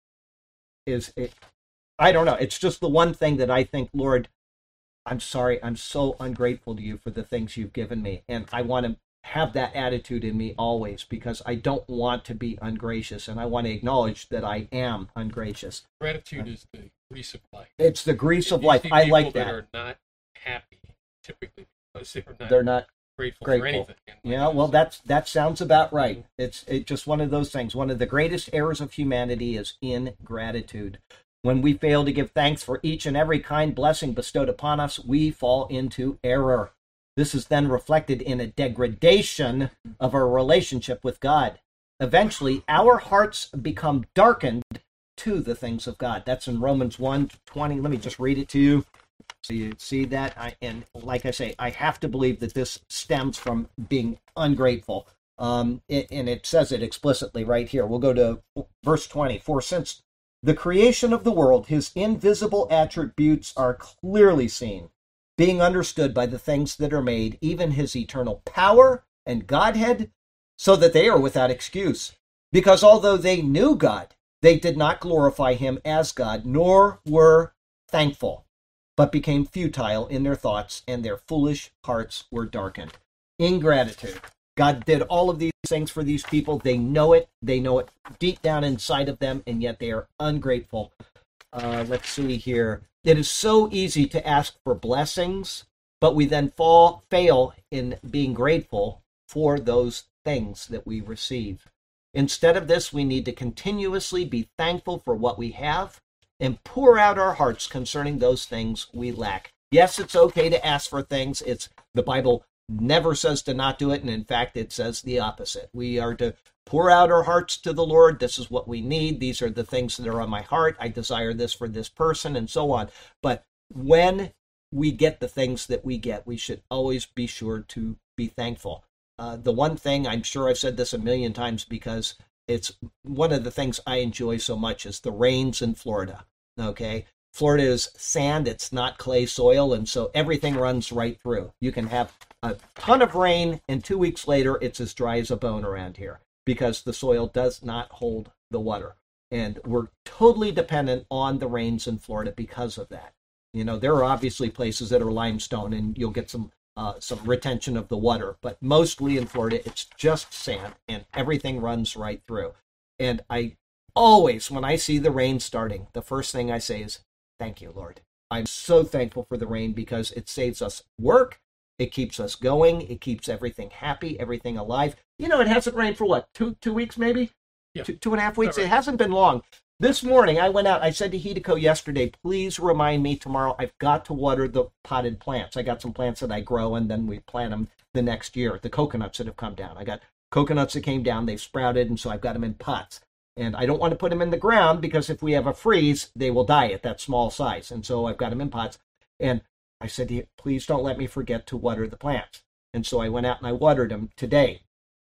I don't know. It's just the one thing that I think, Lord, I'm sorry. I'm so ungrateful to you for the things you've given me. And I want to have that attitude in me always, because I don't want to be ungracious, and I want to acknowledge that I am ungracious. Gratitude is the grease of life. It's the grease of life. I like that. People that are not happy, typically, because they're not grateful for anything. Yeah, well, that sounds about right. It's just one of those things. One of the greatest errors of humanity is ingratitude. When we fail to give thanks for each and every kind blessing bestowed upon us, we fall into error. This is then reflected in a degradation of our relationship with God. Eventually, our hearts become darkened to the things of God. That's in Romans 1:20. Let me just read it to you so you see that. And like I say, I have to believe that this stems from being ungrateful. And it says it explicitly right here. We'll go to verse 20. For since the creation of the world, his invisible attributes are clearly seen, being understood by the things that are made, even his eternal power and Godhead, so that they are without excuse. Because although they knew God, they did not glorify him as God, nor were thankful, but became futile in their thoughts, and their foolish hearts were darkened. Ingratitude. God did all of these things for these people. They know it. They know it deep down inside of them, and yet they are ungrateful. Let's see here. It is so easy to ask for blessings, but we then fail in being grateful for those things that we receive. Instead of this, we need to continuously be thankful for what we have and pour out our hearts concerning those things we lack. Yes, it's okay to ask for things. The Bible never says to not do it, and in fact, it says the opposite. We are to pour out our hearts to the Lord. This is what we need. These are the things that are on my heart. I desire this for this person, and so on. But when we get the things that we get, we should always be sure to be thankful. The one thing, I'm sure I've said this a million times because it's one of the things I enjoy so much, is the rains in Florida. Okay? Florida is sand, it's not clay soil, and so everything runs right through. You can have a ton of rain, and 2 weeks later, it's as dry as a bone around here because the soil does not hold the water. And we're totally dependent on the rains in Florida because of that. There are obviously places that are limestone, and you'll get some retention of the water, but mostly in Florida, it's just sand, and everything runs right through. And I always, when I see the rain starting, the first thing I say is, thank you, Lord. I'm so thankful for the rain because it saves us work. It keeps us going. It keeps everything happy, everything alive. It hasn't rained for what, two weeks maybe? Yeah. 2.5 weeks? Right. It hasn't been long. This morning, I went out. I said to Hideko yesterday, please remind me tomorrow I've got to water the potted plants. I got some plants that I grow, and then we plant them the next year. The coconuts that have come down. I got coconuts that came down. They've sprouted, and so I've got them in pots. And I don't want to put them in the ground because if we have a freeze, they will die at that small size. And so I've got them in pots. And I said to you, please don't let me forget to water the plants. And so I went out and I watered them today.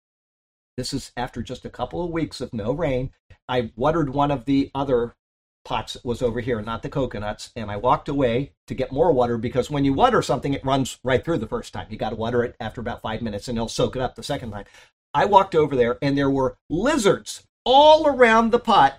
This is after just a couple of weeks of no rain. I watered one of the other pots that was over here, not the coconuts. And I walked away to get more water because when you water something, it runs right through the first time. You got to water it after about 5 minutes and it'll soak it up the second time. I walked over there and there were lizards all around the pot,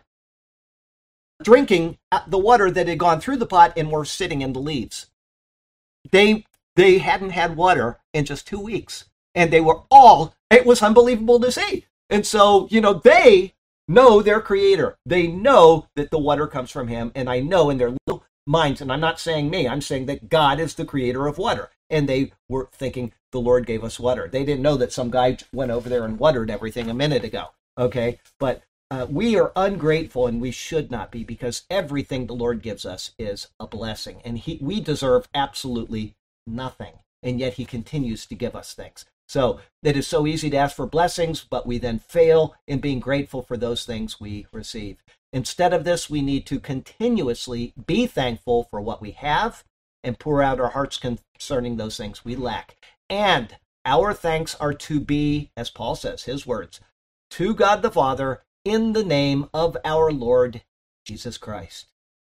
drinking the water that had gone through the pot and were sitting in the leaves. They hadn't had water in just 2 weeks, and it was unbelievable to see. And so, they know their creator. They know that the water comes from him, and I know in their little minds, and I'm not saying me, I'm saying that God is the creator of water. And they were thinking the Lord gave us water. They didn't know that some guy went over there and watered everything a minute ago. Okay, but we are ungrateful, and we should not be, because everything the Lord gives us is a blessing, and we deserve absolutely nothing, and yet he continues to give us things. So it is so easy to ask for blessings, but we then fail in being grateful for those things we receive. Instead of this, we need to continuously be thankful for what we have and pour out our hearts concerning those things we lack. And our thanks are to be, as Paul says, his words, to God the Father, in the name of our Lord Jesus Christ.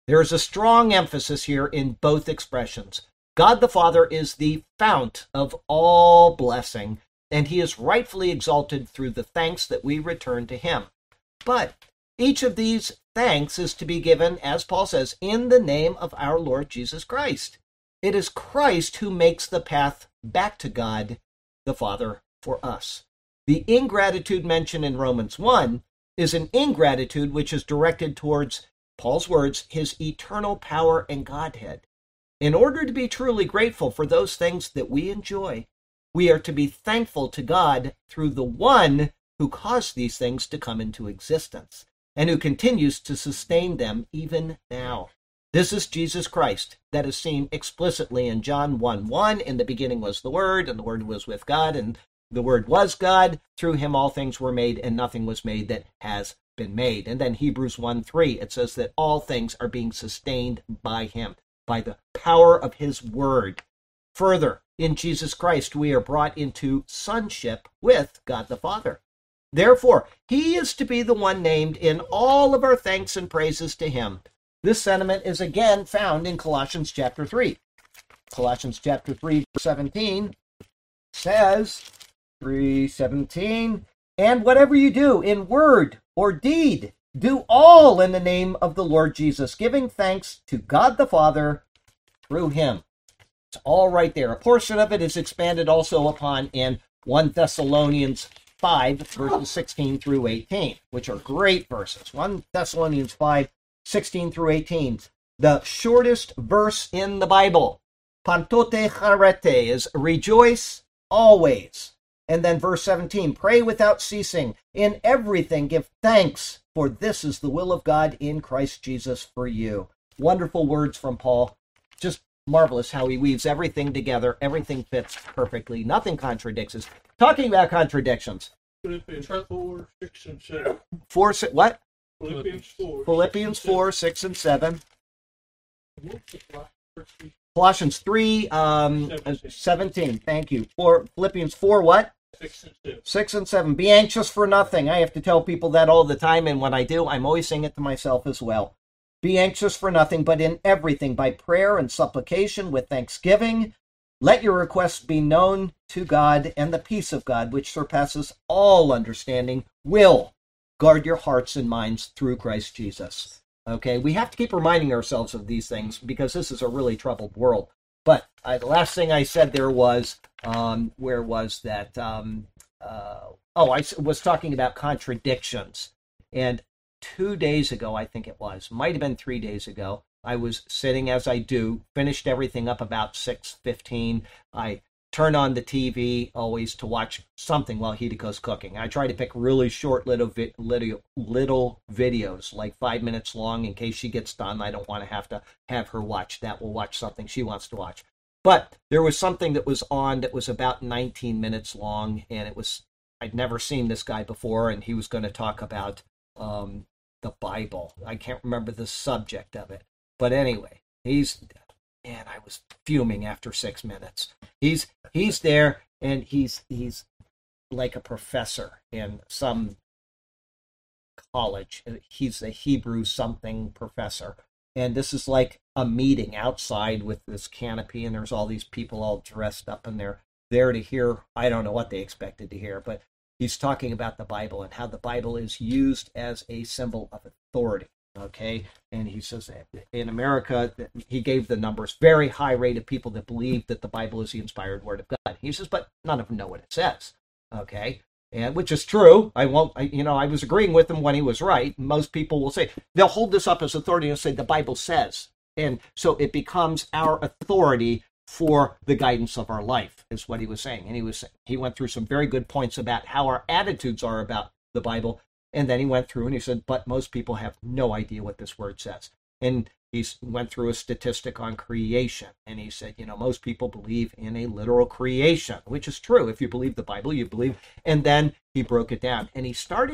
There is a strong emphasis here in both expressions. God the Father is the fount of all blessing, and he is rightfully exalted through the thanks that we return to him. But each of these thanks is to be given, as Paul says, in the name of our Lord Jesus Christ. It is Christ who makes the path back to God the Father for us. The ingratitude mentioned in Romans 1 is an ingratitude which is directed towards, Paul's words, his eternal power and Godhead. In order to be truly grateful for those things that we enjoy, we are to be thankful to God through the one who caused these things to come into existence and who continues to sustain them even now. This is Jesus Christ that is seen explicitly in John 1:1. In the beginning was the Word, and the Word was with God, and the Word was God. Through him all things were made, and nothing was made that has been made. And then Hebrews 1:3, it says that all things are being sustained by him, by the power of his Word. Further, in Jesus Christ, we are brought into sonship with God the Father. Therefore, he is to be the one named in all of our thanks and praises to him. This sentiment is again found in Colossians chapter 3. Colossians chapter 3, verse 17 says, 3:17, and whatever you do in word or deed, do all in the name of the Lord Jesus, giving thanks to God the Father through him. It's all right there. A portion of it is expanded also upon in 1 Thessalonians 5, verses 16 through 18, which are great verses. 1 Thessalonians 5, 16 through 18, the shortest verse in the Bible. Pantote charete is rejoice always. And then verse 17, pray without ceasing. In everything give thanks, for this is the will of God in Christ Jesus for you. Wonderful words from Paul. Just marvelous how he weaves everything together. Everything fits perfectly. Nothing contradicts us. Talking about contradictions. Philippians 4, 6, and 7. What? Philippians 4. Philippians 4, 6, and 7. Colossians 3, 17. Thank you. Philippians 4, what? 6 and 7. 6 and 7. Be anxious for nothing. I have to tell people that all the time, and when I do, I'm always saying it to myself as well. Be anxious for nothing, but in everything, by prayer and supplication with thanksgiving, let your requests be known to God, and the peace of God, which surpasses all understanding, will guard your hearts and minds through Christ Jesus. Okay, we have to keep reminding ourselves of these things because this is a really troubled world. But the last thing I said there was, where was that? I was talking about contradictions. And 2 days ago, I think it was, might have been 3 days ago, I was sitting as I do, finished everything up about 6:15. I turn on the TV always to watch something while Hidiko's cooking. I try to pick really short little videos, like 5 minutes long, in case she gets done. I don't want to have her watch that. We'll watch something she wants to watch. But there was something that was on that was about 19 minutes long, and I'd never seen this guy before, and he was going to talk about the Bible. I can't remember the subject of it. But anyway, I was fuming after 6 minutes. He's there, and he's like a professor in some college. He's a Hebrew something professor. And this is like a meeting outside with this canopy, and there's all these people all dressed up, and they're there to hear, I don't know what they expected to hear, but he's talking about the Bible and how the Bible is used as a symbol of authority. Okay, and he says that in America, he gave the numbers, very high rate of people that believe that the Bible is the inspired word of God. He says, but none of them know what it says. Okay, and which is true. I was agreeing with him when he was right. Most people will say, they'll hold this up as authority and say the Bible says. And so it becomes our authority for the guidance of our life, is what he was saying. And he went through some very good points about how our attitudes are about the Bible. And then he went through and he said, but most people have no idea what this word says. And he went through a statistic on creation. And he said, most people believe in a literal creation, which is true. If you believe the Bible, you believe. And then he broke it down. And he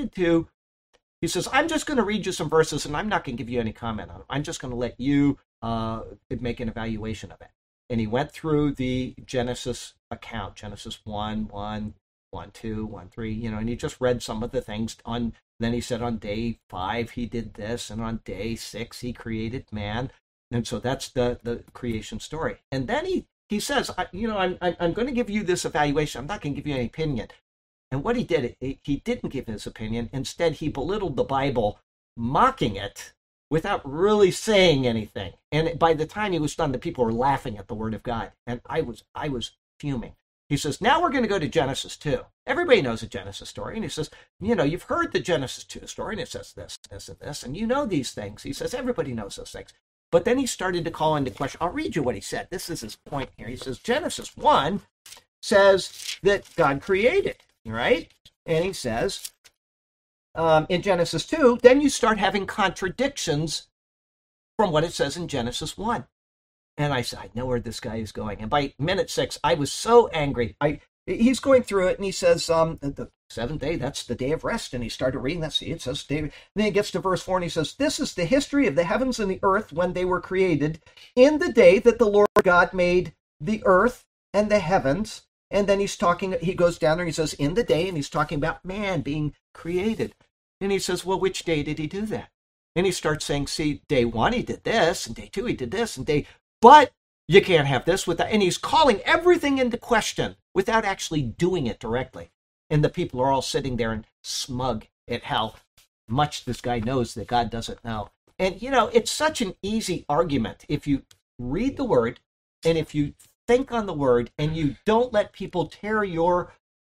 says, I'm just going to read you some verses, and I'm not going to give you any comment on them. I'm just going to let you make an evaluation of it. And he went through the Genesis account, Genesis 1:1, 1:2, 1:3, and he just read some of the things on Then he said on day 5 he did this, and on day 6 he created man. And so that's the creation story. And then he says, I'm going to give you this evaluation. I'm not going to give you any opinion. And what he did, he didn't give his opinion. Instead, he belittled the Bible, mocking it without really saying anything. And by the time he was done, the people were laughing at the word of God. And I was fuming. He says, now we're going to go to Genesis 2. Everybody knows a Genesis story. And he says, you've heard the Genesis 2 story, and it says this, this, and this, and you know these things. He says, everybody knows those things. But then he started to call into question. I'll read you what he said. This is his point here. He says, Genesis 1 says that God created, right? And he says, in Genesis 2, then you start having contradictions from what it says in Genesis 1. And I said, I know where this guy is going. And by minute 6, I was so angry. He's going through it, and he says, the 7th day, that's the day of rest. And he started reading that. See, it says, then he gets to verse 4, and he says, this is the history of the heavens and the earth when they were created in the day that the Lord God made the earth and the heavens. And then he goes down there, and he says, in the day, and he's talking about man being created. And he says, well, which day did he do that? And he starts saying, see, day 1, he did this, and day 2, he did this, and but you can't have this with that. And he's calling everything into question without actually doing it directly. And the people are all sitting there and smug at how much this guy knows that God doesn't know. And, it's such an easy argument. If you read the word, and if you think on the word, and you don't let people tear your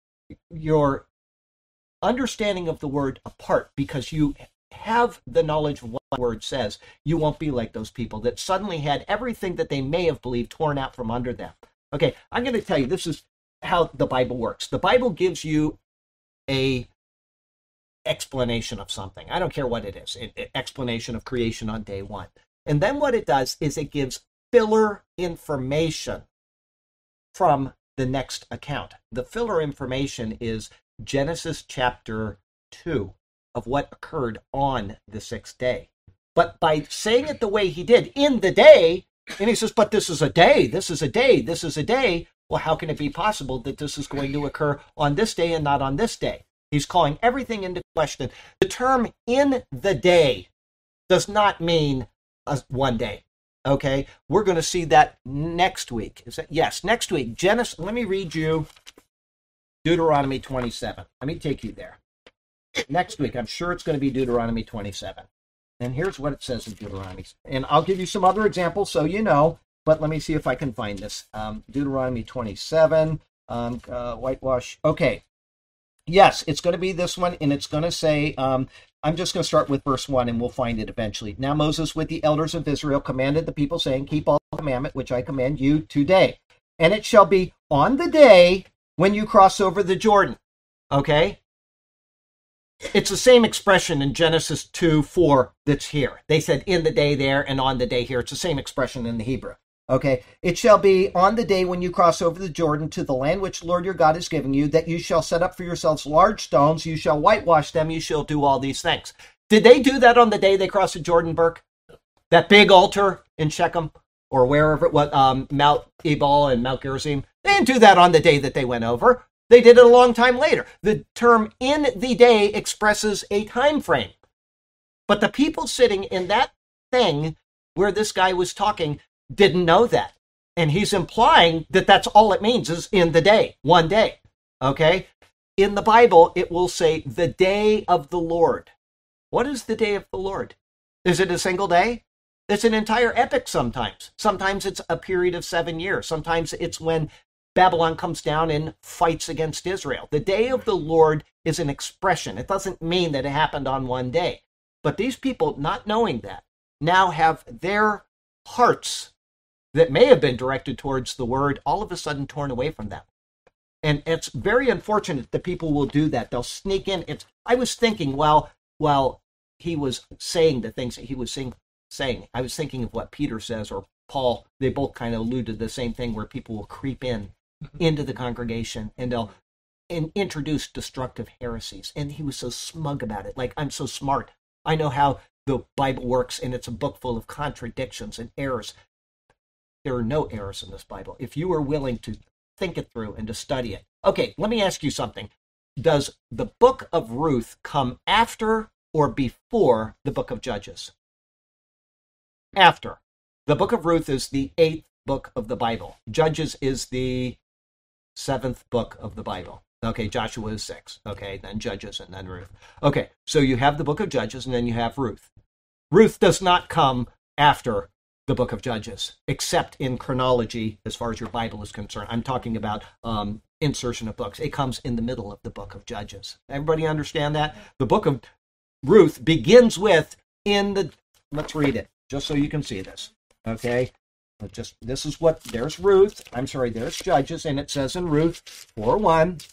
understanding of the word apart because you have the knowledge of what the word says, you won't be like those people that suddenly had everything that they may have believed torn out from under them. Okay, I'm going to tell you, this is how the Bible works. The Bible gives you a explanation of something. I don't care what it is. Explanation of creation on day 1. And then what it does is it gives filler information from the next account. The filler information is Genesis chapter 2 of what occurred on the 6th day. But by saying it the way he did, in the day, and he says, but this is a day, this is a day, this is a day. Well, how can it be possible that this is going to occur on this day and not on this day? He's calling everything into question. The term in the day does not mean one day. Okay, we're going to see that next week. Yes, next week. Genesis. Let me read you Deuteronomy 27. Let me take you there. Next week, I'm sure it's going to be Deuteronomy 27. And here's what it says in Deuteronomy. And I'll give you some other examples so you know, but let me see if I can find this. Deuteronomy 27, whitewash. Okay. Yes, it's going to be this one, and it's going to say, I'm just going to start with verse 1, and we'll find it eventually. Now Moses with the elders of Israel commanded the people, saying, keep all the commandment which I command you today. And it shall be on the day when you cross over the Jordan. Okay? It's the same expression in Genesis 2:4 that's here. They said in the day there and on the day here. It's the same expression in the Hebrew. Okay, it shall be on the day when you cross over the Jordan to the land which the Lord your God has given you, that you shall set up for yourselves large stones, you shall whitewash them, you shall do all these things. Did they do that on the day they crossed the Jordan, Burke? That big altar in Shechem or wherever it was, Mount Ebal and Mount Gerizim? They didn't do that on the day that they went over. They did it a long time later. The term in the day expresses a time frame. But the people sitting in that thing where this guy was talking didn't know that. And he's implying that that's all it means is in the day, one day. Okay? In the Bible, it will say the day of the Lord. What is the day of the Lord? Is it a single day? It's an entire epic sometimes. Sometimes it's a period of 7 years. Sometimes it's when Babylon comes down and fights against Israel. The day of the Lord is an expression. It doesn't mean that it happened on one day. But these people, not knowing that, now have their hearts that may have been directed towards the word all of a sudden torn away from them. And it's very unfortunate that people will do that. They'll sneak in. I was thinking while he was saying the things that he was saying, I was thinking of what Peter says or Paul. They both kind of allude to the same thing where people will creep into the congregation and they'll introduce destructive heresies. And he was so smug about it. Like, I'm so smart. I know how the Bible works, and it's a book full of contradictions and errors. There are no errors in this Bible. If you are willing to think it through and to study it. Okay, let me ask you something. does the book of Ruth come after or before the book of Judges? After. The book of Ruth is the 8th book of the Bible. Judges is the 7th book of the Bible. Okay, Joshua is 6. Okay, then Judges and then Ruth. Okay, so you have the book of Judges and then you have Ruth. Ruth does not come after the book of Judges, except in chronology as far as your Bible is concerned. I'm talking about insertion of books. It comes in the middle of the book of Judges. Everybody understand that? The book of Ruth begins with let's read it, just so you can see this. Okay? This is there's Ruth. There's Judges, and it says in Ruth 4:1.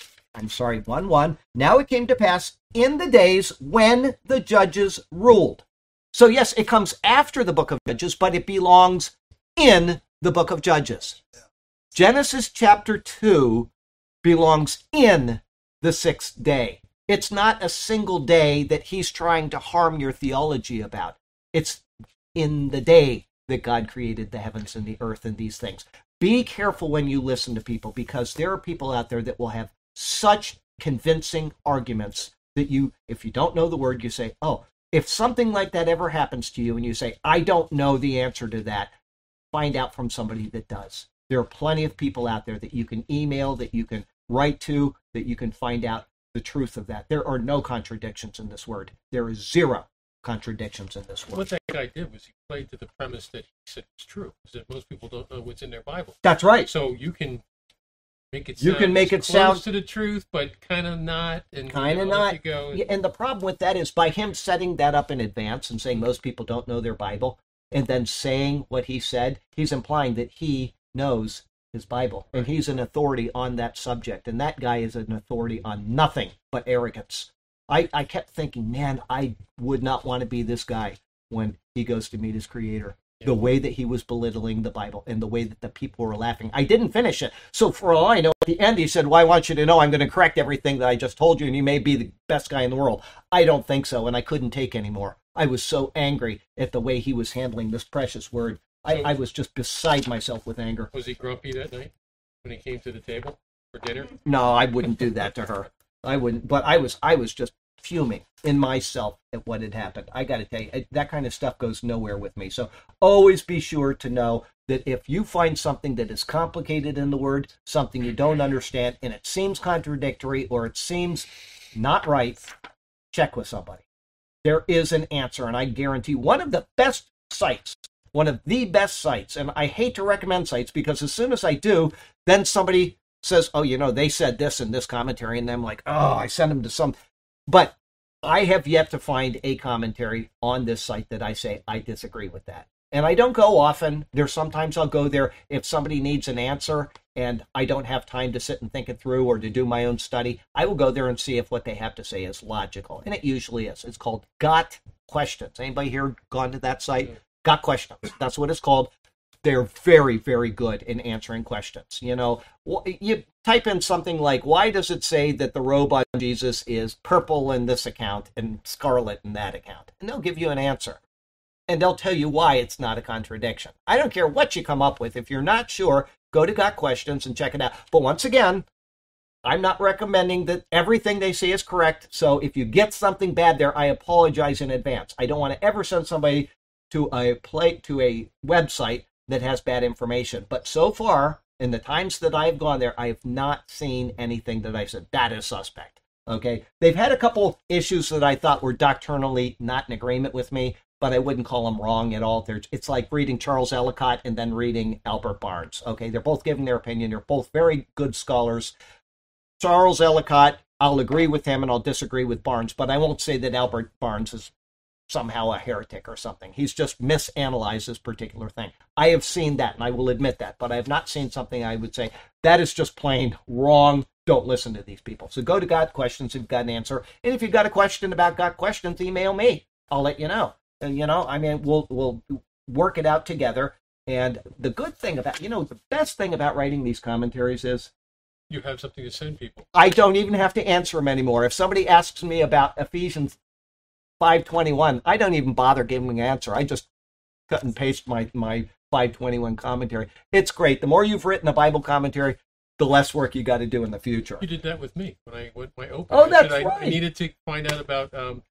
1:1. Now it came to pass in the days when the judges ruled. So yes, it comes after the book of Judges, but it belongs in the book of Judges. Genesis chapter 2 belongs in the 6th day. It's not a single day that he's trying to harm your theology about. It's in the day that God created the heavens and the earth and these things. Be careful when you listen to people, because there are people out there that will have such convincing arguments that if you don't know the word, you say, oh, if something like that ever happens to you and you say, I don't know the answer to that, find out from somebody that does. There are plenty of people out there that you can email, that you can write to, that you can find out the truth of that. There are no contradictions in this word. There is zero contradictions in this word. What that guy did was he played to the premise that he said was true, is that most people don't know what's in their Bible. That's right. So you can make it sound close to the truth, but kind of not. And kind of not. Go and the problem with that is by him setting that up in advance and saying most people don't know their Bible, and then saying what he said, he's implying that he knows his Bible, and he's an authority on that subject, and that guy is an authority on nothing but arrogance. I kept thinking, man, I would not want to be this guy when he goes to meet his Creator. The way that he was belittling the Bible and the way that the people were laughing. I didn't finish it. So for all I know, at the end he said, well, I want you to know I'm going to correct everything that I just told you, and you may be the best guy in the world. I don't think so, and I couldn't take anymore. I was so angry at the way he was handling this precious word. I was just beside myself with anger. Was he grumpy that night when he came to the table for dinner? No, I wouldn't do that to her. I wouldn't. But I was just fuming in myself at what had happened. I got to tell you, that kind of stuff goes nowhere with me. So always be sure to know that if you find something that is complicated in the word, something you don't understand, and it seems contradictory or it seems not right, check with somebody. There is an answer, and I guarantee one of the best sites, and I hate to recommend sites because as soon as I do, then somebody says, oh, they said this in this commentary, and I'm like, oh, I sent them to some. But I have yet to find a commentary on this site that I say I disagree with that. And I don't go often. There's sometimes I'll go there if somebody needs an answer and I don't have time to sit and think it through or to do my own study. I will go there and see if what they have to say is logical. And it usually is. It's called Got Questions. Anybody here gone to that site? Got Questions. That's what it's called. They're very, very good in answering questions. You type in something like, why does it say that the robe on Jesus is purple in this account and scarlet in that account? And they'll give you an answer. And they'll tell you why it's not a contradiction. I don't care what you come up with. If you're not sure, go to Got Questions and check it out. But once again, I'm not recommending that everything they say is correct. So if you get something bad there, I apologize in advance. I don't want to ever send somebody to a website that has bad information. But so far, in the times that I've gone there, I have not seen anything that I said, that is suspect. Okay? They've had a couple issues that I thought were doctrinally not in agreement with me, but I wouldn't call them wrong at all. It's like reading Charles Ellicott and then reading Albert Barnes. Okay? They're both giving their opinion. They're both very good scholars. Charles Ellicott, I'll agree with him and I'll disagree with Barnes, but I won't say that Albert Barnes is somehow a heretic or something. He's just misanalyzed this particular thing. I have seen that, and I will admit that, but I have not seen something I would say, that is just plain wrong. Don't listen to these people. So go to Got Questions if you've got an answer. And if you've got a question about Got Questions, email me. I'll let you know. And, we'll work it out together. And the good thing about, the best thing about writing these commentaries is you have something to send people. I don't even have to answer them anymore. If somebody asks me about Ephesians 5:21, I don't even bother giving an answer. I just cut and paste my 5:21 commentary. It's great. The more you've written a Bible commentary, the less work you got to do in the future. You did that with me when I went my open. Oh, that's I right. needed to find out about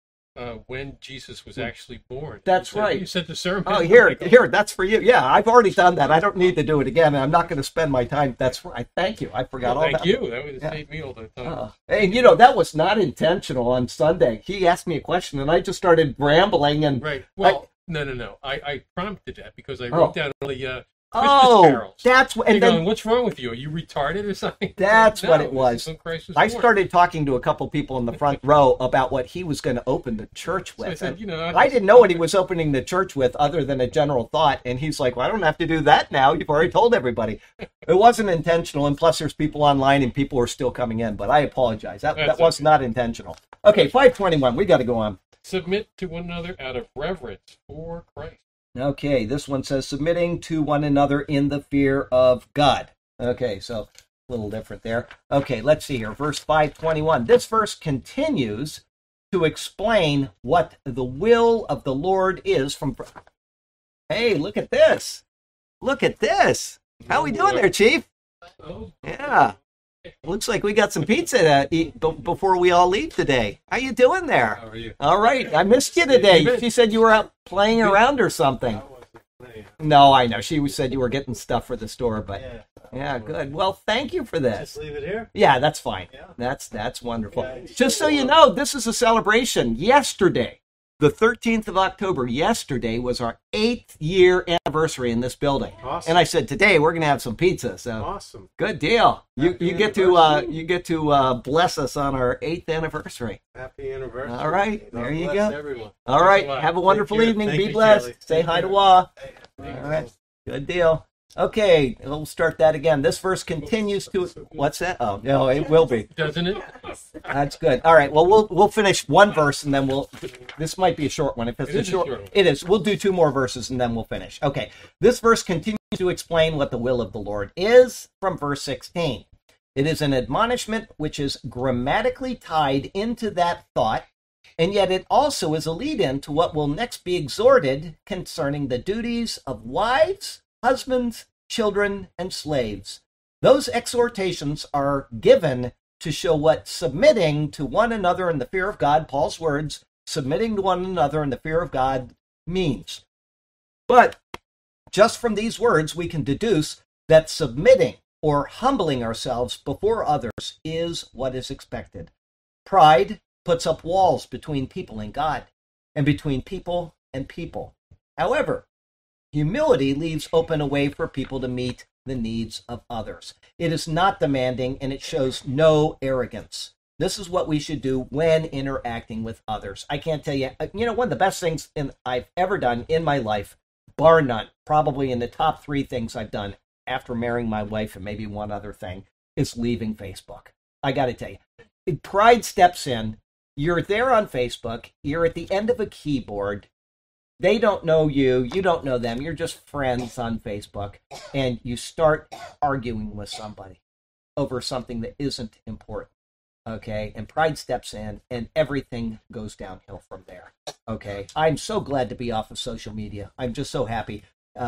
when Jesus was actually born. That's You right. said the sermon. Oh, here, that's for you. Yeah, I've already done that. I don't need to do it again. And I'm not going to spend my time. That's right. Thank you. I forgot all Thank that. you. That would have saved me all the time. And that was not intentional on Sunday. He asked me a question, and I just started rambling. And Right. Well, no. I prompted that because I wrote down all the Christmas carols. That's what. And And going, then what's wrong with you? Are you retarded or something? that's No, what it this was. is when Christ was I born. started talking to a couple people in the front row about what he was going to open the church So I with. said, And I I didn't know what he was opening the church with other than a general thought. And he's like, well, I don't have to do that now. You've already told everybody. It wasn't intentional. And plus, there's people online and people are still coming in. But I apologize. That That's was okay. not intentional. Okay, 521. We got to go on. Submit to one another out of reverence for Christ. Okay, this one says submitting to one another in the fear of God. Okay, so a little different there. Okay, let's see here. Verse 521. This verse continues to explain what the will of the Lord is from. Hey, look at this. Look at this. How we doing there, Chief? Oh, Yeah. Looks like we got some pizza to eat before we all leave today. How you doing there? How are you? All right. I missed you today. She said you were out playing around or something. I wasn't playing. No, I know. She said you were getting stuff for the store, but Yeah. yeah, good. Well, thank you for this. Just leave it here. Yeah, that's fine. Yeah. That's wonderful. Yeah, it's Just so so you know, this is a celebration. Yesterday, the 13th of October, yesterday was our 8th year anniversary in this building. Awesome. And I said today we're gonna have some pizza. So Awesome. good deal. You Happy you get to bless us on our 8th anniversary. Happy anniversary. All right, God there you bless go. Everyone. All right, a lot. have a wonderful care. evening. Thank Be you, blessed. Kelly. Say Take hi to care. Wah. Hey, All right. Good deal. Okay, we'll start that again. This verse continues to. What's that? Oh, no, it will be. Doesn't it? That's good. All right. Well, we'll finish one verse and then we'll. This might be a short one. If it's It is a short one. it is. We'll do two more verses and then we'll finish. Okay. This verse continues to explain what the will of the Lord is from verse 16. It is an admonishment which is grammatically tied into that thought, and yet it also is a lead-in to what will next be exhorted concerning the duties of wives, husbands, children, and slaves. Those exhortations are given to show what submitting to one another in the fear of God, Paul's words, submitting to one another in the fear of God means. But just from these words, we can deduce that submitting or humbling ourselves before others is what is expected. Pride puts up walls between people and God, and between people and people. However, humility leaves open a way for people to meet the needs of others. It is not demanding, and it shows no arrogance. This is what we should do when interacting with others. I can't tell you, one of the best things I've ever done in my life, bar none, probably in the top 3 things I've done after marrying my wife and maybe one other thing, is leaving Facebook. I got to tell you, pride steps in. You're there on Facebook. You're at the end of a keyboard. They don't know you. You don't know them. You're just friends on Facebook. And you start arguing with somebody over something that isn't important. Okay? And pride steps in, and everything goes downhill from there. Okay? I'm so glad to be off of social media. I'm just so happy.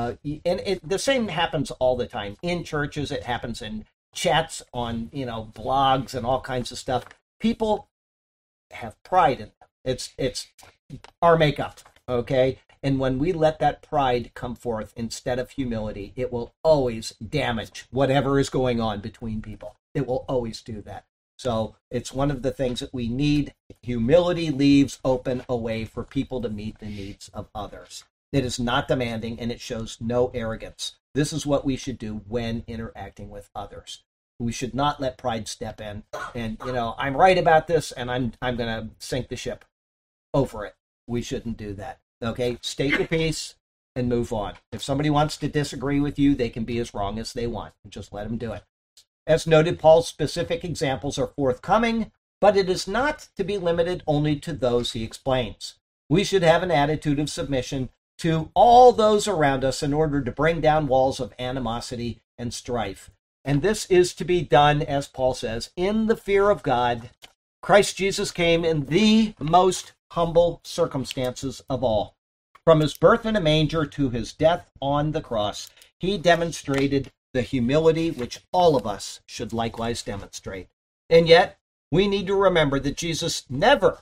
The same happens all the time. In churches, it happens in chats on, blogs and all kinds of stuff. People have pride in them. It's our makeup. Okay? And when we let that pride come forth instead of humility, it will always damage whatever is going on between people. It will always do that. So it's one of the things that we need. Humility leaves open a way for people to meet the needs of others. It is not demanding, and it shows no arrogance. This is what we should do when interacting with others. We should not let pride step in and, I'm right about this, and I'm going to sink the ship over it. We shouldn't do that. Okay? State your piece and move on. If somebody wants to disagree with you, they can be as wrong as they want. Just let them do it. As noted, Paul's specific examples are forthcoming, but it is not to be limited only to those he explains. We should have an attitude of submission to all those around us in order to bring down walls of animosity and strife. And this is to be done, as Paul says, in the fear of God. Christ Jesus came in the most humble circumstances of all. From his birth in a manger to his death on the cross, he demonstrated the humility which all of us should likewise demonstrate. And yet, we need to remember that Jesus never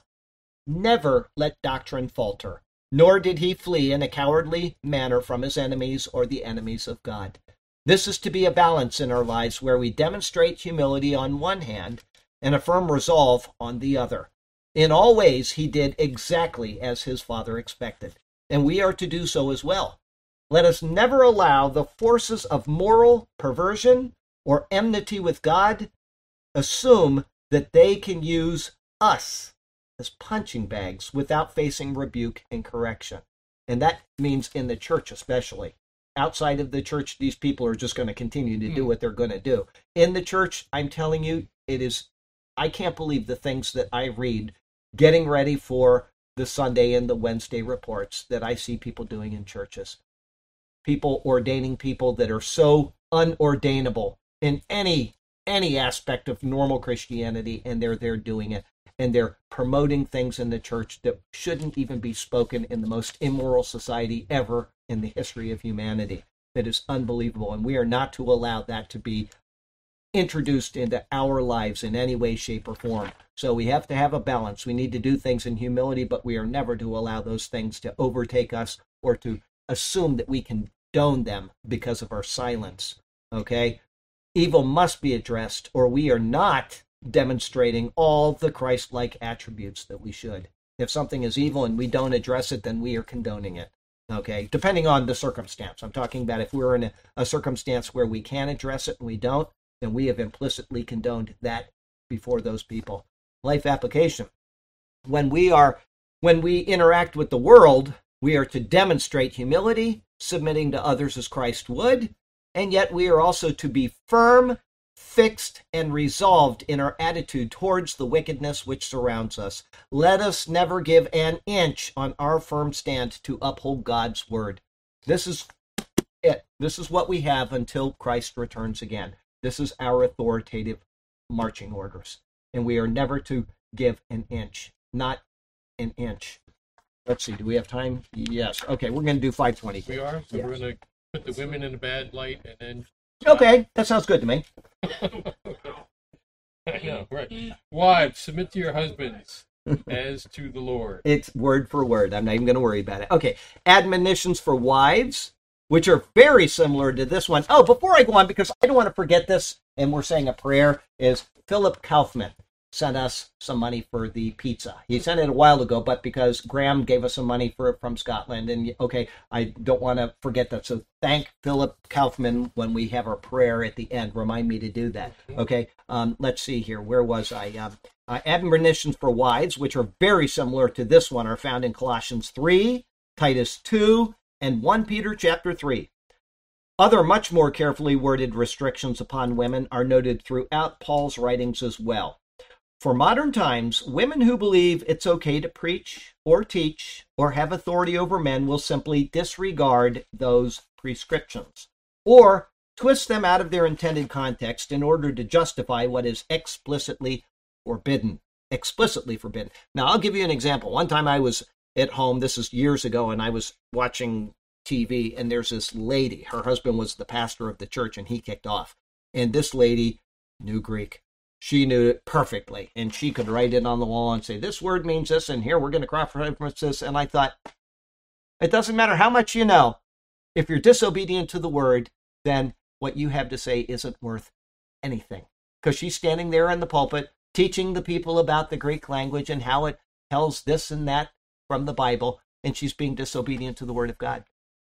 let doctrine falter, nor did he flee in a cowardly manner from his enemies or the enemies of God. This is to be a balance in our lives where we demonstrate humility on one hand and a firm resolve on the other. In all ways, he did exactly as his Father expected, and we are to do so as well. Let us never allow the forces of moral perversion or enmity with God assume that they can use us as punching bags without facing rebuke and correction. And that means in the church especially. Outside of the church, these people are just going to continue to do what they're going to do. In the church, I'm telling you, I can't believe the things that I read getting ready for the Sunday and the Wednesday reports that I see people doing in churches. People ordaining people that are so unordainable in any aspect of normal Christianity, and they're there doing it. And they're promoting things in the church that shouldn't even be spoken in the most immoral society ever in the history of humanity. That is unbelievable, and we are not to allow that to be introduced into our lives in any way, shape, or form. So we have to have a balance. We need to do things in humility, but we are never to allow those things to overtake us or to assume that we condone them because of our silence. Okay? Evil must be addressed, or we are not demonstrating all the Christ-like attributes that we should. If something is evil and we don't address it, then we are condoning it. Okay? Depending on the circumstance. I'm talking about if we're in a circumstance where we can address it and we don't, then we have implicitly condoned that before those people. Life application. When we interact with the world, we are to demonstrate humility, submitting to others as Christ would, and yet we are also to be firm, fixed, and resolved in our attitude towards the wickedness which surrounds us. Let us never give an inch on our firm stand to uphold God's word. This is it. This is what we have until Christ returns again. This is our authoritative marching orders. And we are never to give an inch, not an inch. Let's see, do we have time? Yes. Okay, we're going to do 520. We are? So Yes. we're going to put the women in a bad light and then... Okay, that sounds good to me. I know, right. Wives, submit to your husbands as to the Lord. It's word for word. I'm not even going to worry about it. Okay, admonitions for wives, which are very similar to this one. Oh, before I go on, because I don't want to forget this, and we're saying a prayer, is Philip Kaufman sent us some money for the pizza. He sent it a while ago, but because Graham gave us some money for it from Scotland, and okay, I don't want to forget that. So thank Philip Kaufman when we have our prayer at the end. Remind me to do that. Okay, let's see here. Where was I? Admonitions for wives, which are very similar to this one, are found in Colossians 3, Titus 2, and 1 Peter chapter 3. Other much more carefully worded restrictions upon women are noted throughout Paul's writings as well. For modern times, women who believe it's okay to preach or teach or have authority over men will simply disregard those prescriptions or twist them out of their intended context in order to justify what is explicitly forbidden. Explicitly forbidden. Now, I'll give you an example. One time I was at home, this is years ago, and I was watching TV, and there's this lady. Her husband was the pastor of the church, and he kicked off. And this lady knew Greek. She knew it perfectly, and she could write it on the wall and say, this word means this, and here we're going to cross-reference this. And I thought, it doesn't matter how much you know. If you're disobedient to the word, then what you have to say isn't worth anything. Because she's standing there in the pulpit teaching the people about the Greek language and how it tells this and that from the Bible, and she's being disobedient to the word of God.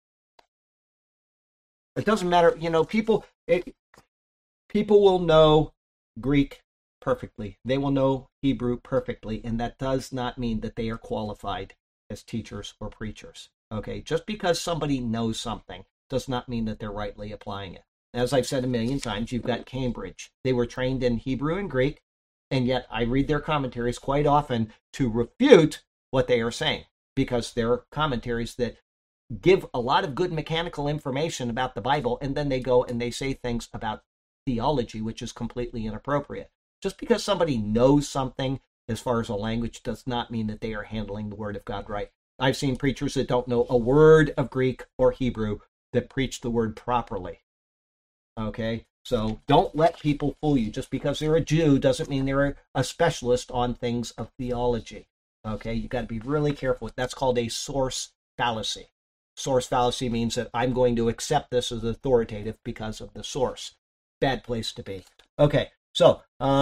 It doesn't matter, people will know Greek perfectly. They will know Hebrew perfectly, and that does not mean that they are qualified as teachers or preachers. Okay, just because somebody knows something does not mean that they're rightly applying it. As I've said a million times, you've got Cambridge. They were trained in Hebrew and Greek, and yet I read their commentaries quite often to refute what they are saying, because they're commentaries that give a lot of good mechanical information about the Bible, and then they go and they say things about theology, which is completely inappropriate. Just because somebody knows something as far as a language does not mean that they are handling the word of God right. I've seen preachers that don't know a word of Greek or Hebrew that preach the word properly. Okay? So don't let people fool you. Just because they're a Jew doesn't mean they're a specialist on things of theology. Okay? You've got to be really careful. That's called a source fallacy. Source fallacy means that I'm going to accept this as authoritative because of the source. Bad place to be. Okay, so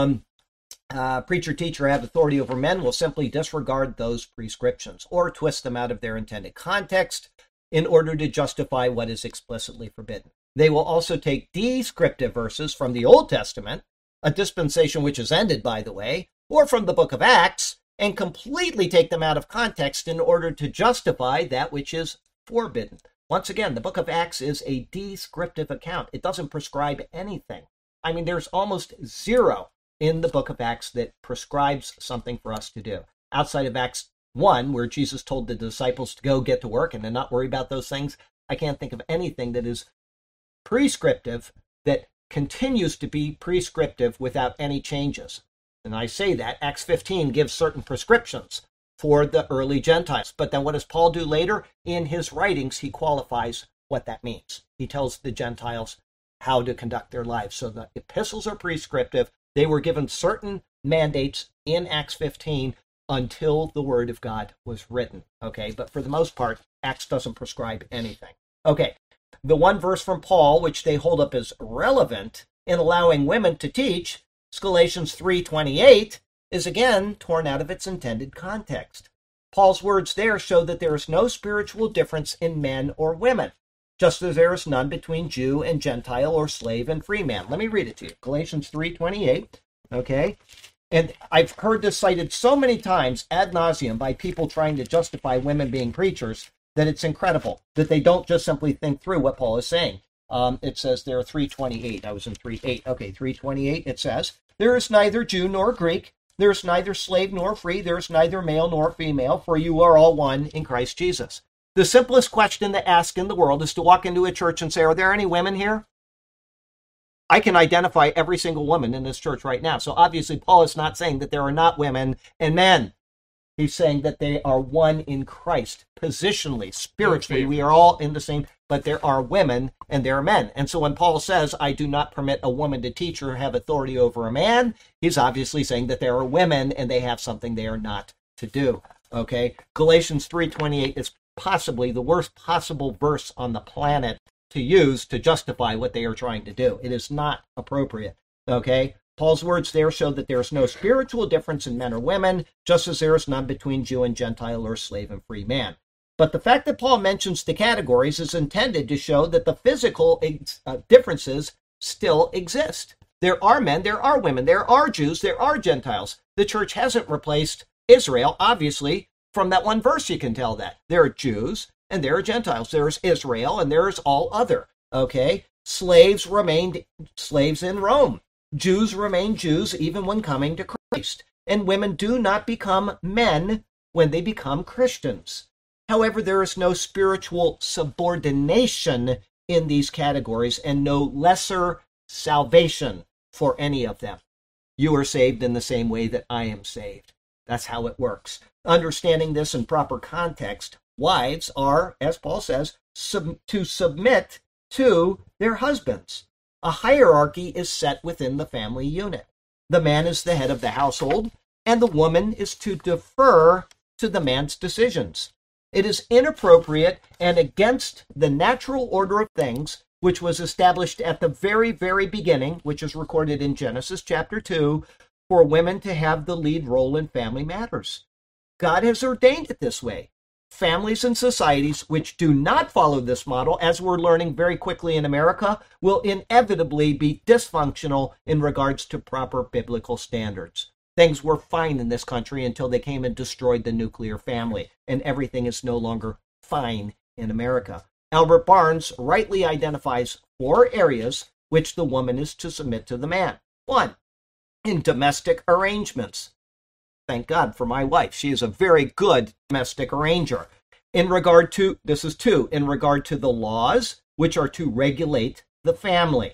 preacher, teacher have authority over men will simply disregard those prescriptions or twist them out of their intended context in order to justify what is explicitly forbidden. They will also take descriptive verses from the Old Testament, a dispensation which is ended, by the way, or from the book of Acts, and completely take them out of context in order to justify that which is forbidden. Once again, the book of Acts is a descriptive account. It doesn't prescribe anything. I mean, there's almost zero in the book of Acts that prescribes something for us to do. Outside of Acts 1, where Jesus told the disciples to go get to work and to not worry about those things, I can't think of anything that is prescriptive that continues to be prescriptive without any changes. And I say that Acts 15 gives certain prescriptions for the early Gentiles. But then what does Paul do later? In his writings, he qualifies what that means. He tells the Gentiles how to conduct their lives. So the epistles are prescriptive. They were given certain mandates in Acts 15 until the word of God was written. Okay, but for the most part, Acts doesn't prescribe anything. Okay, the one verse from Paul, which they hold up as relevant in allowing women to teach, Galatians 3:28, is again torn out of its intended context. Paul's words there show that there is no spiritual difference in men or women, just as there is none between Jew and Gentile or slave and free man. Let me read it to you. Galatians 3:28, okay? And I've heard this cited so many times ad nauseum by people trying to justify women being preachers that it's incredible that they don't just simply think through what Paul is saying. It says there 3:28. I was in 3:8. Okay, 3:28, it says, there is neither Jew nor Greek, there is neither slave nor free, there is neither male nor female, for you are all one in Christ Jesus. The simplest question to ask in the world is to walk into a church and say, are there any women here? I can identify every single woman in this church right now. So obviously Paul is not saying that there are not women and men. He's saying that they are one in Christ, positionally, spiritually. We are all in the same, but there are women and there are men. And so when Paul says, I do not permit a woman to teach or have authority over a man, he's obviously saying that there are women and they have something they are not to do. Okay? Galatians 3:28 is possibly the worst possible verse on the planet to use to justify what they are trying to do. It is not appropriate. Okay? Paul's words there show that there is no spiritual difference in men or women, just as there is none between Jew and Gentile or slave and free man. But the fact that Paul mentions the categories is intended to show that the physical differences still exist. There are men, there are women, there are Jews, there are Gentiles. The church hasn't replaced Israel, obviously. From that one verse you can tell that. There are Jews and there are Gentiles. There is Israel and there is all other. Okay? Slaves remained slaves in Rome. Jews remain Jews even when coming to Christ, and women do not become men when they become Christians. However, there is no spiritual subordination in these categories and no lesser salvation for any of them. You are saved in the same way that I am saved. That's how it works. Understanding this in proper context, wives are, as Paul says, to submit to their husbands. A hierarchy is set within the family unit. The man is the head of the household, and the woman is to defer to the man's decisions. It is inappropriate and against the natural order of things, which was established at the very, very beginning, which is recorded in Genesis chapter 2, for women to have the lead role in family matters. God has ordained it this way. Families and societies which do not follow this model, as we're learning very quickly in America, will inevitably be dysfunctional in regards to proper biblical standards. Things were fine in this country until they came and destroyed the nuclear family, and everything is no longer fine in America. Albert Barnes rightly identifies 4 areas which the woman is to submit to the man. 1, in domestic arrangements. Thank God for my wife. She is a very good domestic arranger. In regard to, this is 2, in regard to the laws which are to regulate the family.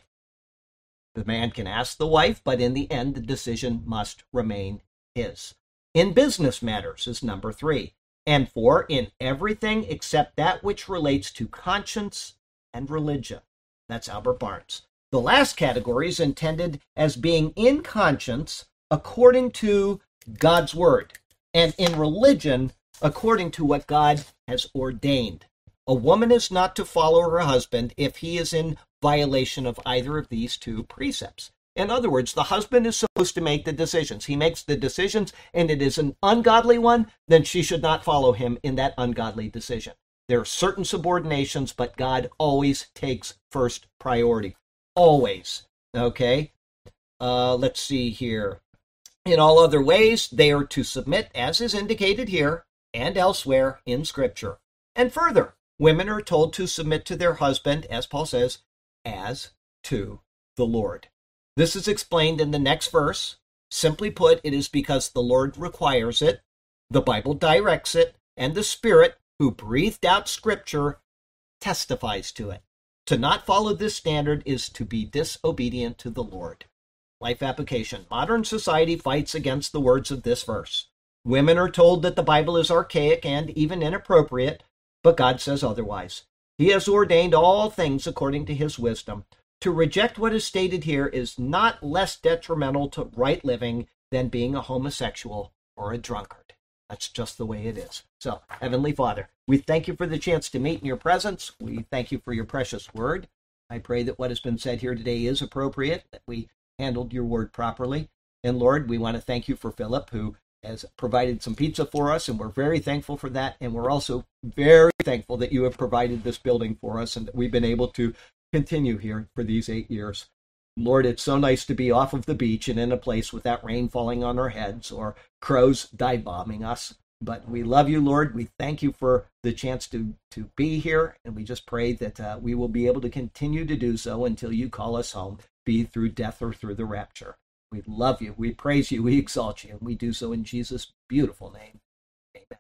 The man can ask the wife, but in the end, the decision must remain his. In business matters is number 3. And 4, in everything except that which relates to conscience and religion. That's Albert Barnes. The last category is intended as being in conscience according to God's word, and in religion according to what God has ordained. A woman is not to follow her husband if he is in violation of either of these two precepts. In other words, the husband is supposed to make the decisions. He makes the decisions, and it is an ungodly one, then she should not follow him in that ungodly decision. There are certain subordinations, but God always takes first priority. Always. Okay? Let's see here. In all other ways, they are to submit, as is indicated here and elsewhere in Scripture. And further, women are told to submit to their husband, as Paul says, as to the Lord. This is explained in the next verse. Simply put, it is because the Lord requires it, the Bible directs it, and the Spirit, who breathed out Scripture, testifies to it. To not follow this standard is to be disobedient to the Lord. Life application. Modern society fights against the words of this verse. Women are told that the Bible is archaic and even inappropriate, but God says otherwise. He has ordained all things according to his wisdom. To reject what is stated here is not less detrimental to right living than being a homosexual or a drunkard. That's just the way it is. So, Heavenly Father, we thank you for the chance to meet in your presence. We thank you for your precious word. I pray that what has been said here today is appropriate, that we handled your word properly. And Lord, we want to thank you for Philip, who has provided some pizza for us, and we're very thankful for that. And we're also very thankful that you have provided this building for us and that we've been able to continue here for these 8 years. Lord, it's so nice to be off of the beach and in a place without rain falling on our heads or crows dive bombing us. But we love you, Lord. We thank you for the chance to be here, and we just pray that we will be able to continue to do so until you call us home, be through death or through the rapture. We love you, we praise you, we exalt you, and we do so in Jesus' beautiful name. Amen.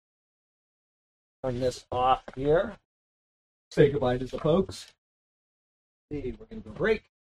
Turn this off here. Say goodbye to the folks. See, we're going to go break.